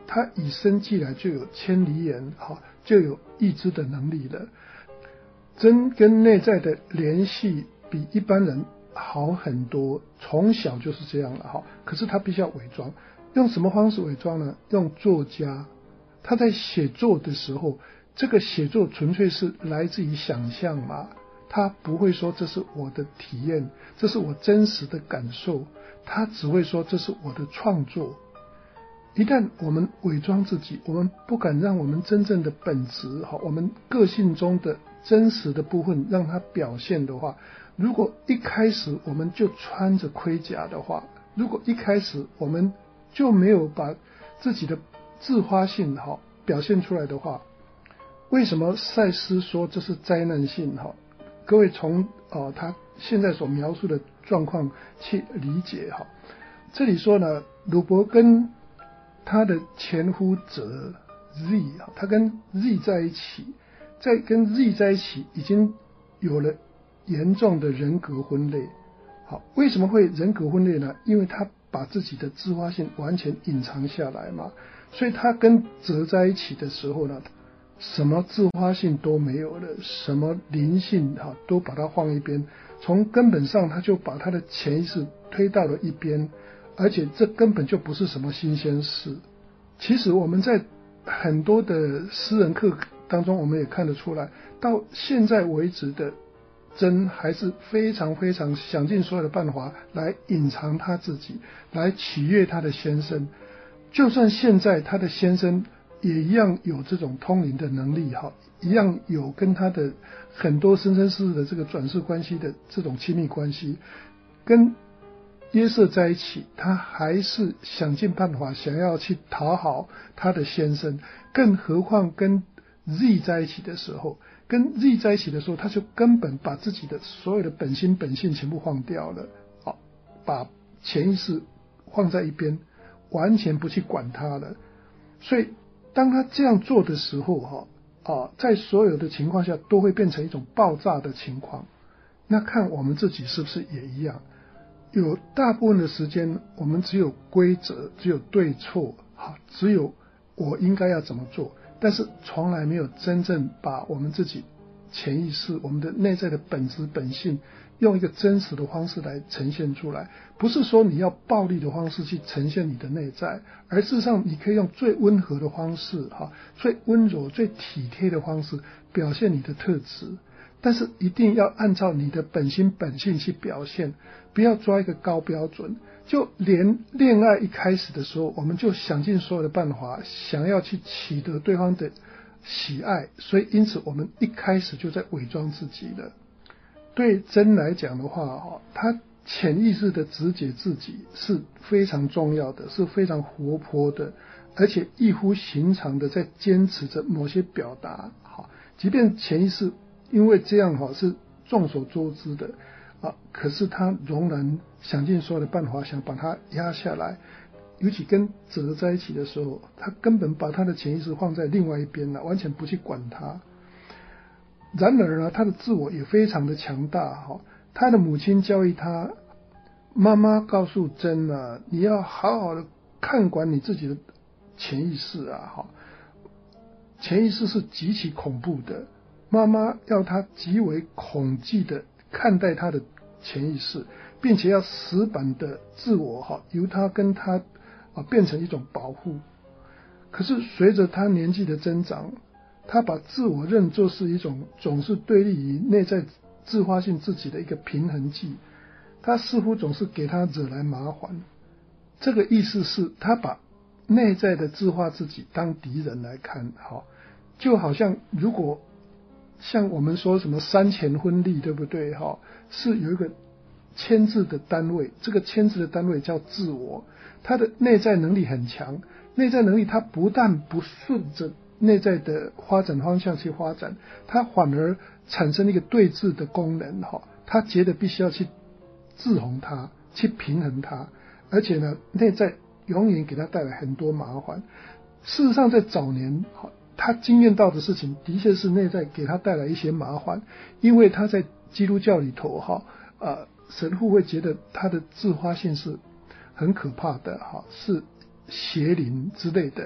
他与生俱来就有千里眼，好，就有预知的能力了。真跟内在的联系比一般人好很多，从小就是这样了哈。可是他必须要伪装，用什么方式伪装呢？用作家，他在写作的时候，这个写作纯粹是来自于想象嘛，他不会说这是我的体验，这是我真实的感受，他只会说这是我的创作。一旦我们伪装自己，我们不敢让我们真正的本质，我们个性中的真实的部分让它表现的话，如果一开始我们就穿着盔甲的话，如果一开始我们就没有把自己的自发性表现出来的话，为什么赛斯说这是灾难性？各位从、呃、他现在所描述的状况去理解。这里说呢，鲁伯跟他的前夫哲 Z， 他跟 Z 在一起，在跟 Z 在一起已经有了严重的人格分裂。好，为什么会人格分裂呢？因为他把自己的自发性完全隐藏下来嘛，所以他跟哲在一起的时候呢，什么自发性都没有了，什么灵性都把它放一边，从根本上他就把他的潜意识推到了一边，而且这根本就不是什么新鲜事。其实我们在很多的私人课当中，我们也看得出来，到现在为止的真还是非常非常想尽所有的办法来隐藏他自己，来取悦他的先生。就算现在他的先生也一样有这种通灵的能力，一样有跟他的很多生生世世的这个转世关系的这种亲密关系，跟约瑟在一起，他还是想尽办法想要去讨好他的先生，更何况跟 Z 在一起的时候，跟 Z 在一起的时候，他就根本把自己的所有的本心本性全部放掉了，好，把潜意识放在一边，完全不去管他了。所以当他这样做的时候，啊，在所有的情况下都会变成一种爆炸的情况。那看我们自己是不是也一样？有大部分的时间我们只有规则，只有对错，只有我应该要怎么做，但是从来没有真正把我们自己潜意识，我们的内在的本质本性用一个真实的方式来呈现出来。不是说你要暴力的方式去呈现你的内在，而事实上你可以用最温和的方式，最温柔最体贴的方式表现你的特质，但是一定要按照你的本心本性去表现，不要抓一个高标准。就连恋爱一开始的时候，我们就想尽所有的办法想要去取得对方的喜爱，所以因此我们一开始就在伪装自己了。对真来讲的话，他潜意识的直觉自己是非常重要的，是非常活泼的，而且异乎寻常的在坚持着某些表达。即便潜意识因为这样是众所周知的，可是他仍然想尽所有的办法想把它压下来。尤其跟哲在一起的时候，他根本把他的潜意识放在另外一边了，完全不去管他。然而呢，他的自我也非常的强大。他的母亲教育他，妈妈告诉真啊，你要好好的看管你自己的潜意识啊，潜意识是极其恐怖的，妈妈要他极为恐惧的看待他的潜意识，并且要死板的自我由他跟他变成一种保护。可是随着他年纪的增长，他把自我认作是一种总是对立于内在自发性自己的一个平衡剂，他似乎总是给他惹来麻烦。这个意思是他把内在的自发自己当敌人来看，就好像如果像我们说什么三权分立，对不对？是有一个牵制的单位，这个牵制的单位叫自我，他的内在能力很强，内在能力他不但不顺着内在的发展方向去发展，他反而产生一个对峙的功能，他觉得必须要去制衡它，去平衡它，而且呢，内在永远给他带来很多麻烦。事实上在早年他经验到的事情的确是内在给他带来一些麻烦，因为他在基督教里头呃，神父会觉得他的自发性是很可怕的，是邪灵之类的，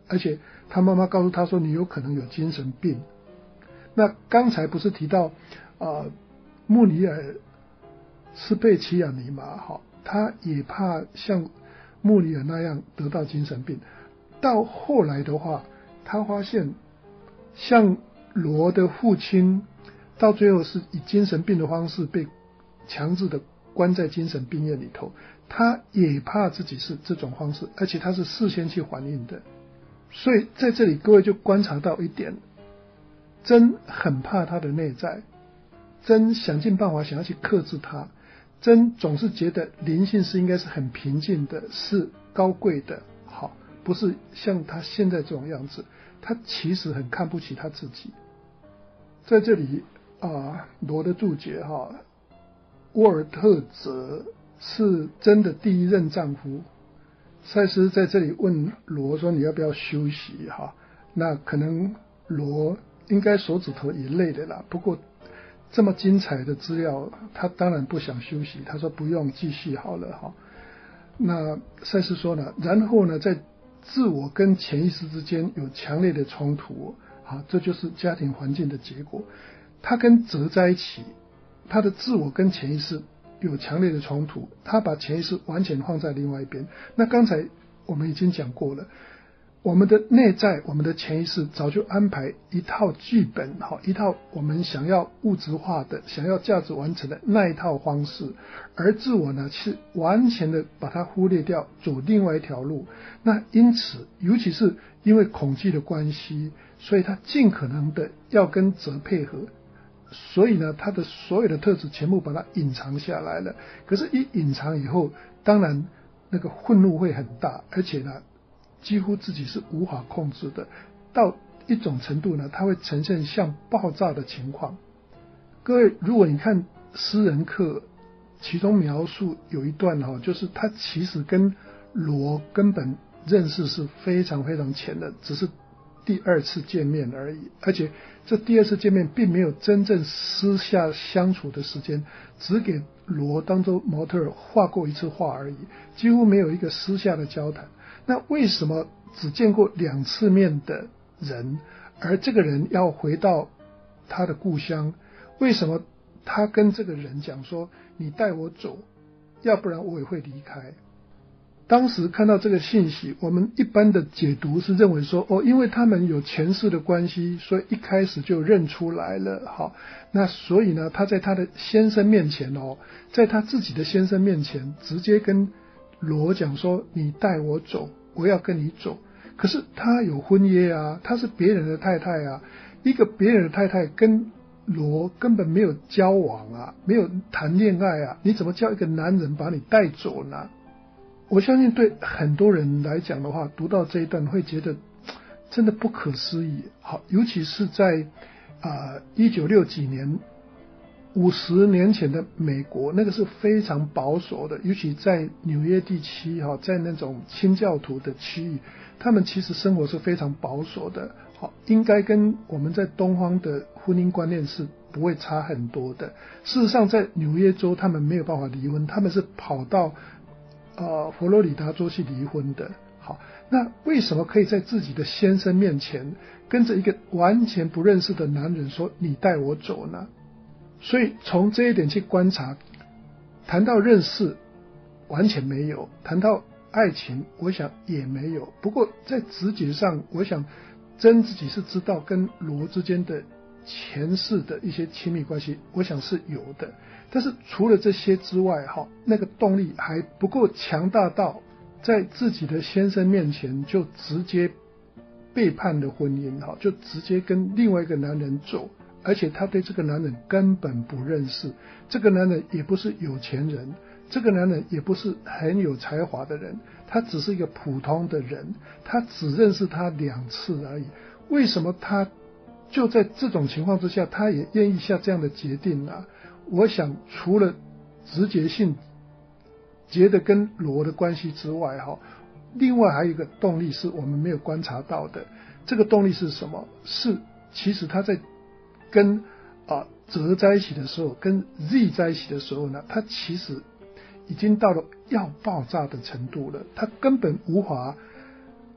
而且他妈妈告诉他说你有可能有精神病。那刚才不是提到呃穆尼尔斯贝齐亚尼嘛，好，他也怕像穆尼尔那样得到精神病。到后来的话，他发现像罗的父亲到最后是以精神病的方式被强制的关在精神病院里头，他也怕自己是这种方式，而且他是事先去反应的。所以在这里各位就观察到一点，真很怕他的内在，真想尽办法想要去克制他，真总是觉得灵性是应该是很平静的，是高贵的，好，不是像他现在这种样子。他其实很看不起他自己。在这里啊，罗的注解哈，沃尔特泽是真的第一任丈夫。赛斯在这里问罗说你要不要休息哈？那可能罗应该手指头也累了啦，不过这么精彩的资料他当然不想休息，他说不用，继续好了哈。那赛斯说呢，然后呢在自我跟潜意识之间有强烈的冲突啊，这就是家庭环境的结果。他跟泽在一起，他的自我跟潜意识有强烈的冲突，他把潜意识完全放在另外一边。那刚才我们已经讲过了，我们的内在，我们的潜意识早就安排一套剧本，一套我们想要物质化的、想要价值完成的那一套方式，而自我呢是完全的把它忽略掉，走另外一条路。那因此，尤其是因为恐惧的关系，所以他尽可能的要跟泽配合，所以呢，他的所有的特质全部把它隐藏下来了。可是，一隐藏以后，当然那个愤怒会很大，而且呢，几乎自己是无法控制的，到一种程度呢，它会呈现像爆炸的情况。各位，如果你看诗人课，其中描述有一段哈，就是他其实跟罗根本认识是非常非常浅的，只是第二次见面而已，而且这第二次见面并没有真正私下相处的时间，只给罗当作模特儿画过一次画而已，几乎没有一个私下的交谈。那为什么只见过两次面的人，而这个人要回到他的故乡，为什么他跟这个人讲说你带我走，要不然我也会离开？当时看到这个信息，我们一般的解读是认为说，哦，因为他们有前世的关系，所以一开始就认出来了。好，那所以呢，他在他的先生面前哦，在他自己的先生面前，直接跟罗讲说，你带我走，我要跟你走。可是他有婚约啊，他是别人的太太啊，一个别人的太太跟罗根本没有交往啊，没有谈恋爱啊，你怎么叫一个男人把你带走呢？我相信对很多人来讲的话，读到这一段会觉得真的不可思议。好，尤其是在啊一九六几年五十年前的美国，那个是非常保守的，尤其在纽约地区哈，在那种清教徒的区域，他们其实生活是非常保守的。好，应该跟我们在东方的婚姻观念是不会差很多的。事实上，在纽约州他们没有办法离婚，他们是跑到呃，佛罗里达州去离婚的。好，那为什么可以在自己的先生面前跟着一个完全不认识的男人说你带我走呢？所以从这一点去观察，谈到认识完全没有，谈到爱情我想也没有。不过在直觉上，我想真自己是知道跟罗之间的前世的一些亲密关系，我想是有的。但是除了这些之外，哈，那个动力还不够强大到在自己的先生面前就直接背叛了婚姻，哈，就直接跟另外一个男人走，而且他对这个男人根本不认识，这个男人也不是有钱人，这个男人也不是很有才华的人，他只是一个普通的人，他只认识他两次而已。为什么他就在这种情况之下，他也愿意下这样的决定呢？我想除了直觉性觉得跟罗的关系之外，另外还有一个动力是我们没有观察到的。这个动力是什么？是其实他在跟啊泽在一起的时候，跟 Z 在一起的时候呢，他其实已经到了要爆炸的程度了，他根本无法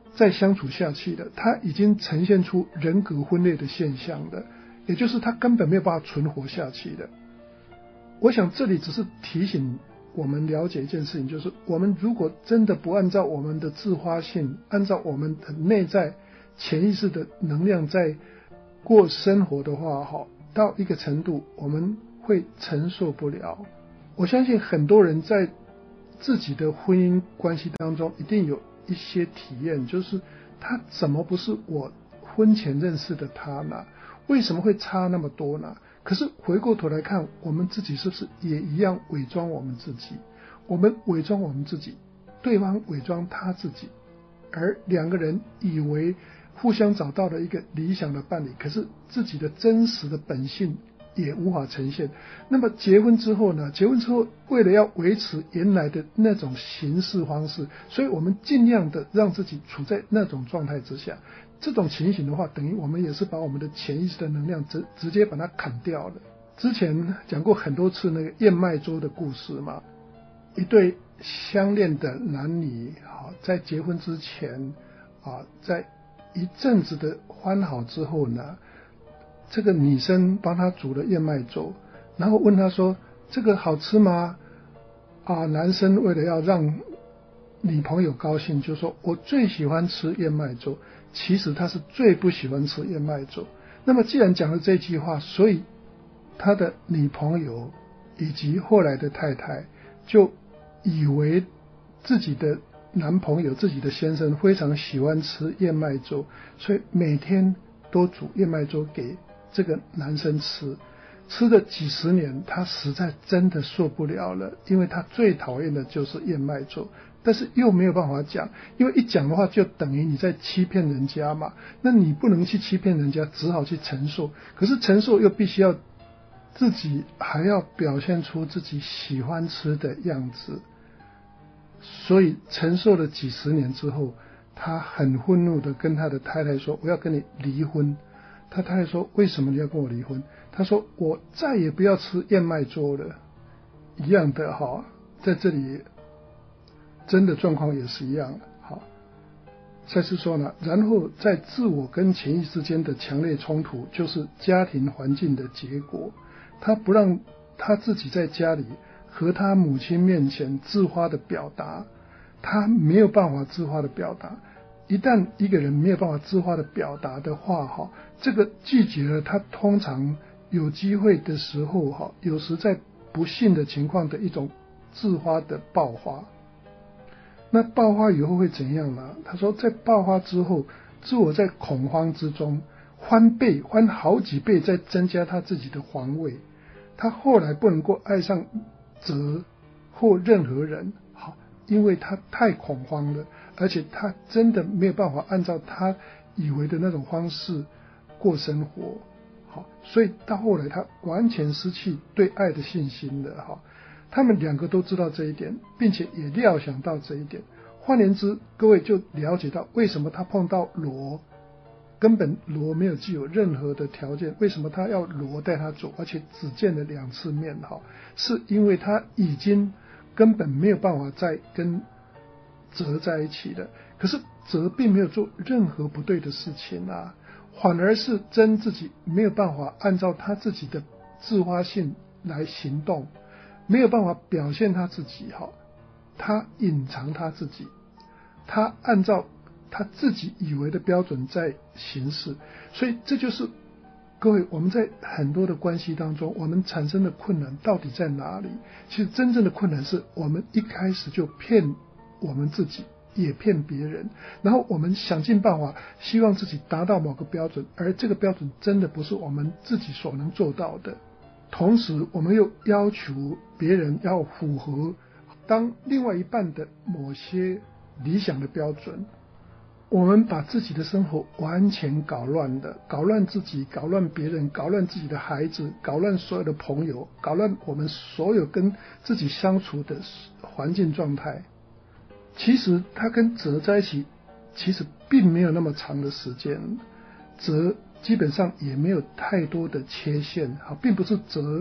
再相处下去的，他已经呈现出人格分裂的现象了，也就是他根本没有办法存活下去的。我想这里只是提醒我们了解一件事情，就是我们如果真的不按照我们的自发性，按照我们的内在潜意识的能量在过生活的话，到一个程度我们会承受不了。我相信很多人在自己的婚姻关系当中一定有一些体验，就是他怎么不是我婚前认识的他呢？为什么会差那么多呢？可是回过头来看，我们自己是不是也一样伪装我们自己？我们伪装我们自己，对方伪装他自己，而两个人以为互相找到了一个理想的伴侣，可是自己的真实的本性也无法呈现。那么结婚之后呢？结婚之后为了要维持原来的那种行事方式，所以我们尽量的让自己处在那种状态之下。这种情形的话，等于我们也是把我们的潜意识的能量直直接把它砍掉了。之前讲过很多次那个燕麦粥的故事嘛，一对相恋的男女在结婚之前在一阵子的欢好之后呢，这个女生帮他煮了燕麦粥，然后问他说这个好吃吗？啊，男生为了要让女朋友高兴，就说我最喜欢吃燕麦粥，其实他是最不喜欢吃燕麦粥。那么既然讲了这句话，所以他的女朋友以及后来的太太就以为自己的男朋友自己的先生非常喜欢吃燕麦粥，所以每天都煮燕麦粥给这个男生吃。吃了几十年，他实在真的受不了了，因为他最讨厌的就是燕麦粥，但是又没有办法讲，因为一讲的话就等于你在欺骗人家嘛，那你不能去欺骗人家，只好去承受，可是承受又必须要自己还要表现出自己喜欢吃的样子，所以承受了几十年之后，他很愤怒的跟他的太太说我要跟你离婚。他太太说为什么你要跟我离婚？他说我再也不要吃燕麦粥了。一样的哈，在这里真的状况也是一样。好，赛斯说呢，然后在自我跟潜意识之间的强烈冲突就是家庭环境的结果。他不让他自己在家里和他母亲面前自发的表达，他没有办法自发的表达。一旦一个人没有办法自发的表达的话，这个拒绝了他通常有机会的时候，有时在不幸的情况的一种自发的爆发。那爆发以后会怎样呢？他说在爆发之后，自我在恐慌之中翻倍翻好几倍在增加他自己的防卫。他后来不能够爱上哲或任何人，因为他太恐慌了，而且他真的没有办法按照他以为的那种方式过生活，好，所以到后来他完全失去对爱的信心了。哈，他们两个都知道这一点，并且也料想到这一点。换言之，各位就了解到为什么他碰到罗，根本罗没有具有任何的条件，为什么他要罗带他走，而且只见了两次面，哈，是因为他已经根本没有办法再跟哲在一起了。可是哲并没有做任何不对的事情啊，反而是真自己没有办法按照他自己的自发性来行动，没有办法表现他自己，他隐藏他自己，他按照他自己以为的标准在行事。所以这就是各位我们在很多的关系当中，我们产生的困难到底在哪里？其实真正的困难是我们一开始就骗我们自己，也骗别人，然后我们想尽办法希望自己达到某个标准，而这个标准真的不是我们自己所能做到的。同时我们又要求别人要符合当另外一半的某些理想的标准，我们把自己的生活完全搞乱了，搞乱自己，搞乱别人，搞乱自己的孩子，搞乱所有的朋友，搞乱我们所有跟自己相处的环境状态。其实他跟哲在一起其实并没有那么长的时间，哲基本上也没有太多的缺陷，并不是哲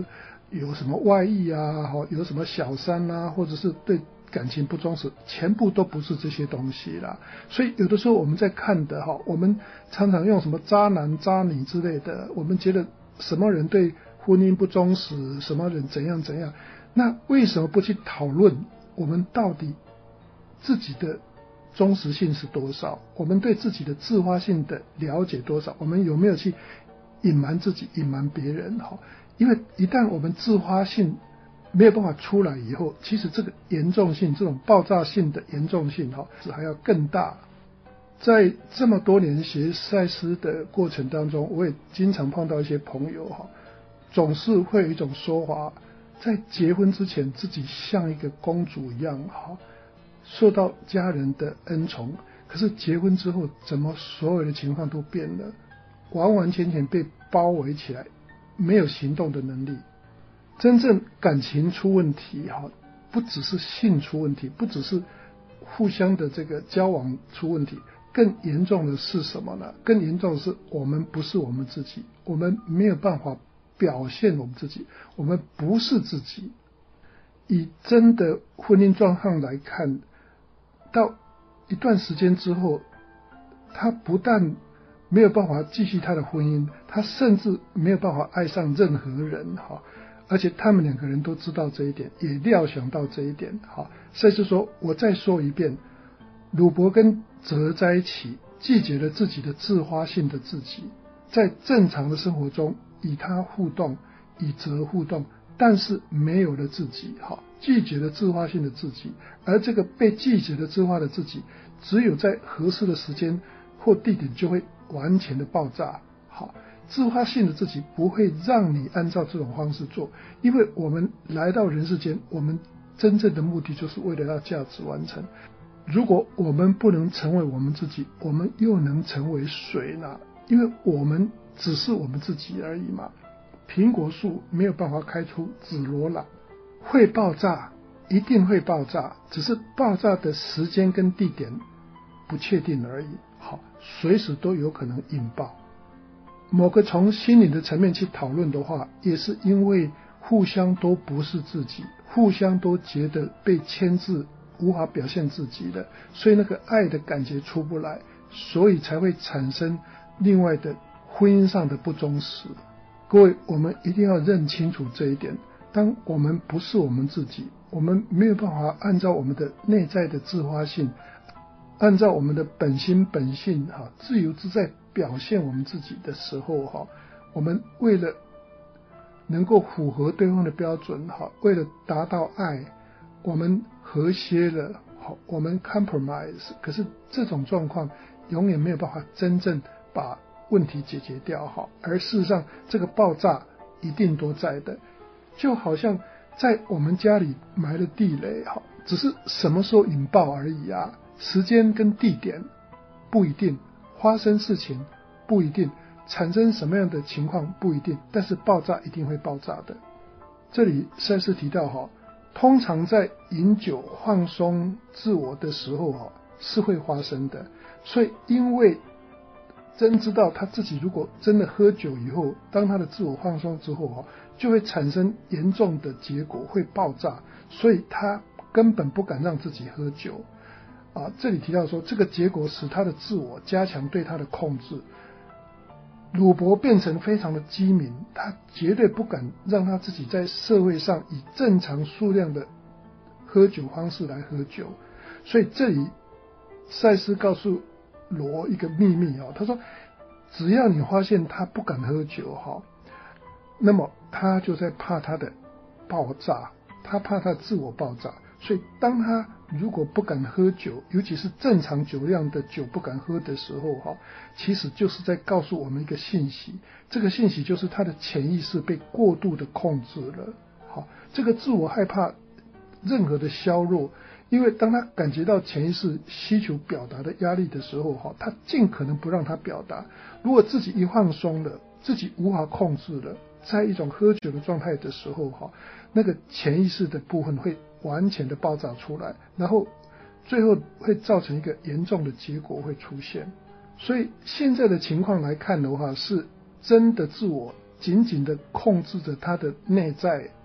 有什么外遇啊，有什么小三啊，或者是对感情不忠实，全部都不是这些东西啦。所以有的时候我们在看的哈，我们常常用什么渣男渣女之类的，我们觉得什么人对婚姻不忠实，什么人怎样怎样，那为什么不去讨论我们到底自己的忠实性是多少？我们对自己的自发性的了解多少？我们有没有去隐瞒自己、隐瞒别人？哈，因为一旦我们自发性没有办法出来以后，其实这个严重性，这种爆炸性的严重性哈，是还要更大。在这么多年学赛斯的过程当中，我也经常碰到一些朋友哈，总是会有一种说法，在结婚之前自己像一个公主一样哈，受到家人的恩宠，可是结婚之后怎么所有的情况都变了，完完全全被包围起来，没有行动的能力。真正感情出问题哈，不只是性出问题，不只是互相的这个交往出问题，更严重的是什么呢？更严重的是我们不是我们自己，我们没有办法表现我们自己，我们不是自己。以真的婚姻状况来看，到一段时间之后，他不但没有办法继续他的婚姻，他甚至没有办法爱上任何人哈，而且他们两个人都知道这一点，也料想到这一点哈。所以是说，我再说一遍，鲁伯跟哲在一起，拒绝了自己的自发性的自己，在正常的生活中与他互动，与哲互动，但是没有了自己哈，拒绝了自发性的自己，而这个被拒绝的自发的自己，只有在合适的时间或地点就会完全的爆炸。好，自发性的自己不会让你按照这种方式做，因为我们来到人世间，我们真正的目的就是为了要价值完成。如果我们不能成为我们自己，我们又能成为谁呢？因为我们只是我们自己而已嘛。苹果树没有办法开出紫罗兰，会爆炸，一定会爆炸，只是爆炸的时间跟地点不确定而已。好，随时都有可能引爆。某个从心理的层面去讨论的话，也是因为互相都不是自己，互相都觉得被牵制，无法表现自己的，所以那个爱的感觉出不来，所以才会产生另外的婚姻上的不忠实。各位，我们一定要认清楚这一点，当我们不是我们自己，我们没有办法按照我们的内在的自发性，按照我们的本心本性哈，自由自在表现我们自己的时候哈，我们为了能够符合对方的标准哈，为了达到爱，我们和谐了，好，我们 compromise， 可是这种状况永远没有办法真正把问题解决掉哈，而事实上这个爆炸一定都在的，就好像在我们家里埋了地雷哈，只是什么时候引爆而已啊，时间跟地点不一定，发生事情不一定，产生什么样的情况不一定，但是爆炸一定会爆炸的。这里赛斯提到哈，通常在饮酒放松自我的时候哈，是会发生的，所以因为真知道他自己如果真的喝酒以后，当他的自我放松之后哈，就会产生严重的结果，会爆炸，所以他根本不敢让自己喝酒啊。这里提到说，这个结果使他的自我加强对他的控制。鲁伯变成非常的机敏，他绝对不敢让他自己在社会上以正常数量的喝酒方式来喝酒，所以这里赛斯告诉罗一个秘密哦，他说只要你发现他不敢喝酒哈，那么他就在怕他的爆炸，他怕他自我爆炸，所以当他如果不敢喝酒，尤其是正常酒量的酒不敢喝的时候哈，其实就是在告诉我们一个信息，这个信息就是他的潜意识被过度的控制了。好，这个自我害怕任何的削弱，因为当他感觉到潜意识需求表达的压力的时候哈，他尽可能不让他表达。如果自己一放松了，自己无法控制了，在一种喝酒的状态的时候哈，那个潜意识的部分会完全的爆炸出来，然后最后会造成一个严重的结果会出现。所以现在的情况来看的话，是真的自我紧紧的控制着他的内在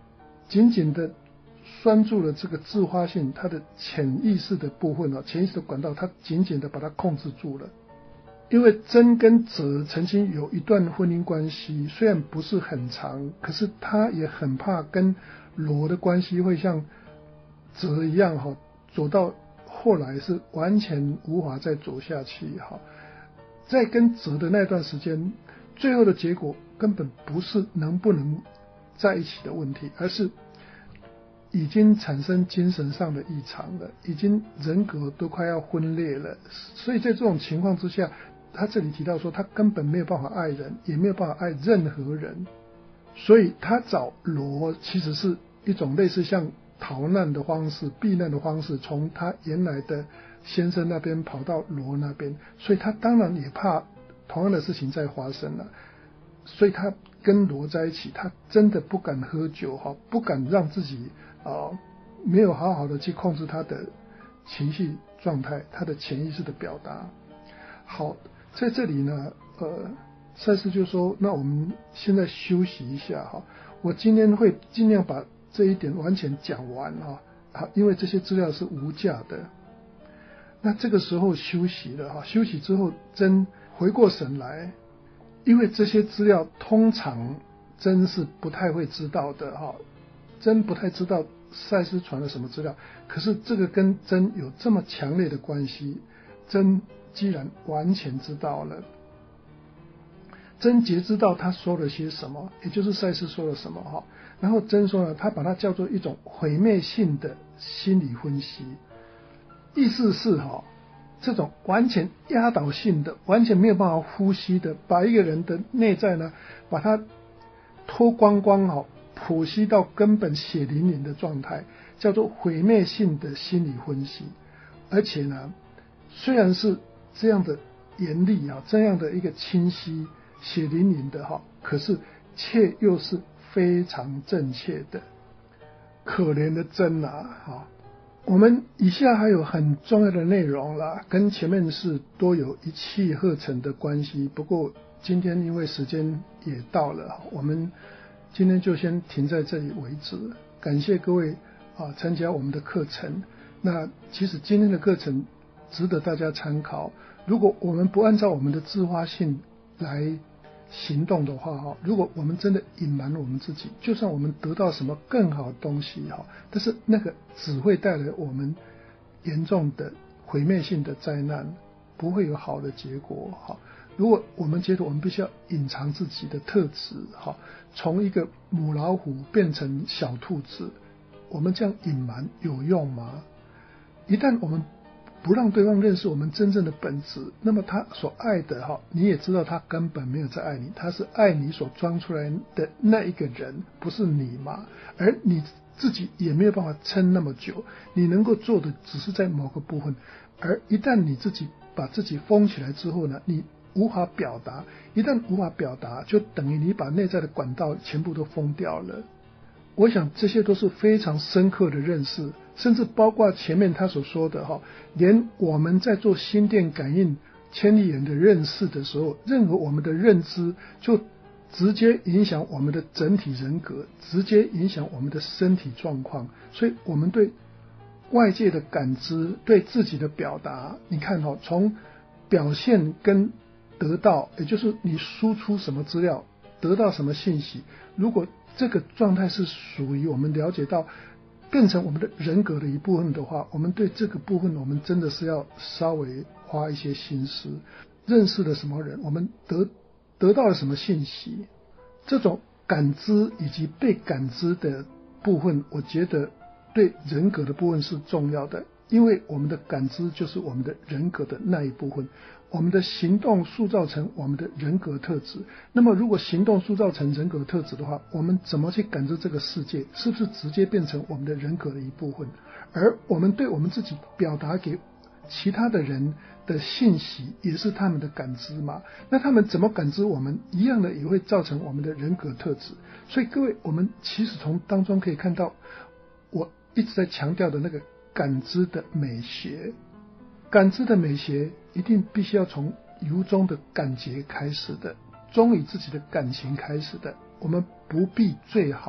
紧紧的拴住了这个自发性它的潜意识的部分，潜意识的管道，它紧紧的把它控制住了。因为真跟哲曾经有一段婚姻关系，虽然不是很长，可是他也很怕跟罗的关系会像哲一样走到后来是完全无法再走下去。在跟哲的那段时间，最后的结果根本不是能不能在一起的问题，而是已经产生精神上的异常了，已经人格都快要分裂了。所以在这种情况之下，他这里提到说他根本没有办法爱人，也没有办法爱任何人，所以他找罗其实是一种类似像逃难的方式，避难的方式，从他原来的先生那边跑到罗那边，所以他当然也怕同样的事情再发生了，所以他跟罗在一起，他真的不敢喝酒，不敢让自己、呃、没有好好的去控制他的情绪状态，他的潜意识的表达。好，在这里呢，呃，赛斯就说，那我们现在休息一下哈，我今天会尽量把这一点完全讲完哈，因为这些资料是无价的。那这个时候休息了哈，休息之后真回过神来，因为这些资料通常真是不太会知道的哈，真不太知道赛斯传了什么资料，可是这个跟真有这么强烈的关系，真既然完全知道了，真觉知道他说了些什么，也就是赛斯说了什么哈。然后真说呢，他把它叫做一种毁灭性的心理分析，意思是哈，这种完全压倒性的，完全没有办法呼吸的，把一个人的内在呢，把它脱光光哈，剖析到根本血淋淋的状态，叫做毁灭性的心理分析。而且呢，虽然是这样的严厉啊，这样的一个清晰血淋淋的哈，可是却又是非常正确的。可怜的真啊哈！我们以下还有很重要的内容啦，跟前面是都有一气呵成的关系。不过今天因为时间也到了，我们今天就先停在这里为止。感谢各位啊参加我们的课程。那其实今天的课程值得大家参考。如果我们不按照我们的自发性来行动的话，如果我们真的隐瞒了我们自己，就算我们得到什么更好的东西，但是那个只会带来我们严重的毁灭性的灾难，不会有好的结果。如果我们觉得我们必须要隐藏自己的特质，从一个母老虎变成小兔子，我们这样隐瞒有用吗？一旦我们不让对方认识我们真正的本质，那么他所爱的，你也知道他根本没有在爱你，他是爱你所装出来的那一个人，不是你嘛。而你自己也没有办法撑那么久，你能够做的只是在某个部分，而一旦你自己把自己封起来之后呢，你无法表达，一旦无法表达，就等于你把内在的管道全部都封掉了。我想这些都是非常深刻的认识，甚至包括前面他所说的，连我们在做心电感应千里眼的认识的时候，任何我们的认知就直接影响我们的整体人格，直接影响我们的身体状况。所以我们对外界的感知，对自己的表达，你看从表现跟得到，也就是你输出什么资料，得到什么信息，如果这个状态是属于我们了解到变成我们的人格的一部分的话，我们对这个部分我们真的是要稍微花一些心思。认识了什么人，我们得得到了什么信息，这种感知以及被感知的部分，我觉得对人格的部分是重要的，因为我们的感知就是我们的人格的那一部分，我们的行动塑造成我们的人格特质。那么如果行动塑造成人格特质的话，我们怎么去感知这个世界，是不是直接变成我们的人格的一部分？而我们对我们自己表达给其他的人的信息也是他们的感知嘛？那他们怎么感知我们，一样的也会造成我们的人格特质。所以各位，我们其实从当中可以看到我一直在强调的那个感知的美学。感知的美学一定必须要从由衷的感觉开始的，忠于自己的感情开始的。我们不必最好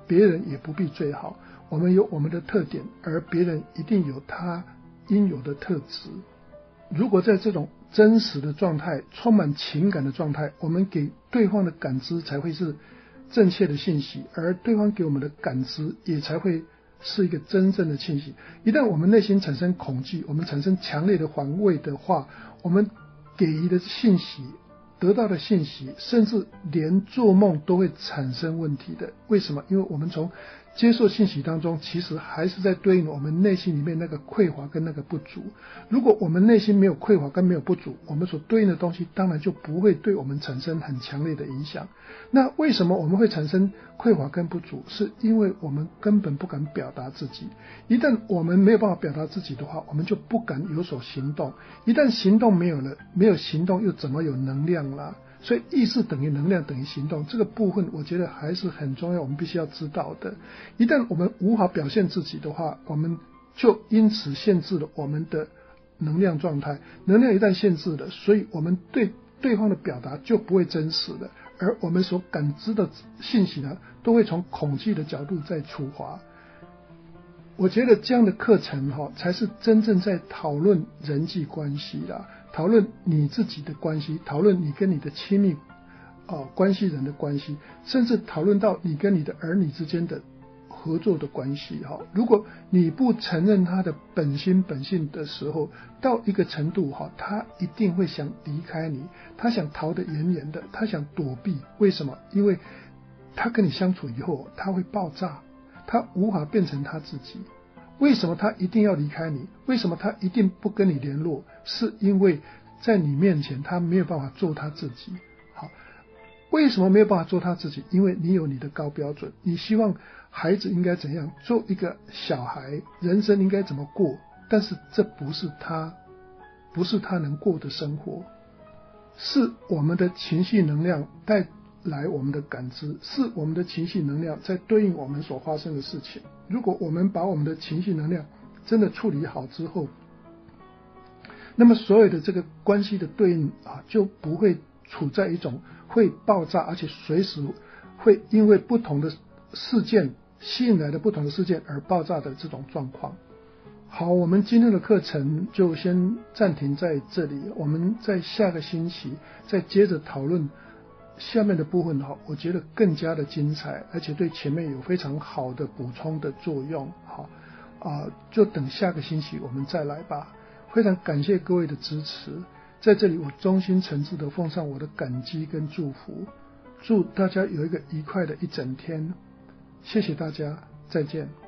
别人也不必最好。我们有我们的特点，而别人一定有他应有的特质。如果在这种真实的状态，充满情感的状态，我们给对方的感知才会是正确的信息，而对方给我们的感知也才会是一个真正的信息。一旦我们内心产生恐惧，我们产生强烈的防卫的话，我们给予的信息，得到的信息，甚至连做梦都会产生问题的。为什么？因为我们从接受信息当中，其实还是在对应我们内心里面那个匮乏跟那个不足。如果我们内心没有匮乏跟没有不足，我们所对应的东西当然就不会对我们产生很强烈的影响。那为什么我们会产生匮乏跟不足？是因为我们根本不敢表达自己。一旦我们没有办法表达自己的话，我们就不敢有所行动。一旦行动没有了，没有行动又怎么有能量啦？所以意识等于能量等于行动，这个部分我觉得还是很重要，我们必须要知道的。一旦我们无法表现自己的话，我们就因此限制了我们的能量状态。能量一旦限制了，所以我们对对方的表达就不会真实了，而我们所感知的信息呢，都会从恐惧的角度在出发。我觉得这样的课程哈、哦，才是真正在讨论人际关系啦，讨论你自己的关系，讨论你跟你的亲密哦关系人的关系，甚至讨论到你跟你的儿女之间的合作的关系哈。如果你不承认他的本心本性的时候，到一个程度哈，他一定会想离开你，他想逃得远远的，他想躲避。为什么？因为他跟你相处以后，他会爆炸。他无法变成他自己。为什么他一定要离开你？为什么他一定不跟你联络？是因为在你面前他没有办法做他自己。好，为什么没有办法做他自己？因为你有你的高标准，你希望孩子应该怎样做一个小孩，人生应该怎么过，但是这不是他不是他能过的生活。是我们的情绪能量带来我们的感知，是我们的情绪能量在对应我们所发生的事情。如果我们把我们的情绪能量真的处理好之后，那么所有的这个关系的对应啊，就不会处在一种会爆炸，而且随时会因为不同的事件吸引来的不同的事件而爆炸的这种状况。好，我们今天的课程就先暂停在这里，我们在下个星期再接着讨论下面的部分，我觉得更加的精彩，而且对前面有非常好的补充的作用。好，啊，就等下个星期我们再来吧。非常感谢各位的支持，在这里我衷心诚挚的奉上我的感激跟祝福，祝大家有一个愉快的一整天。谢谢大家，再见。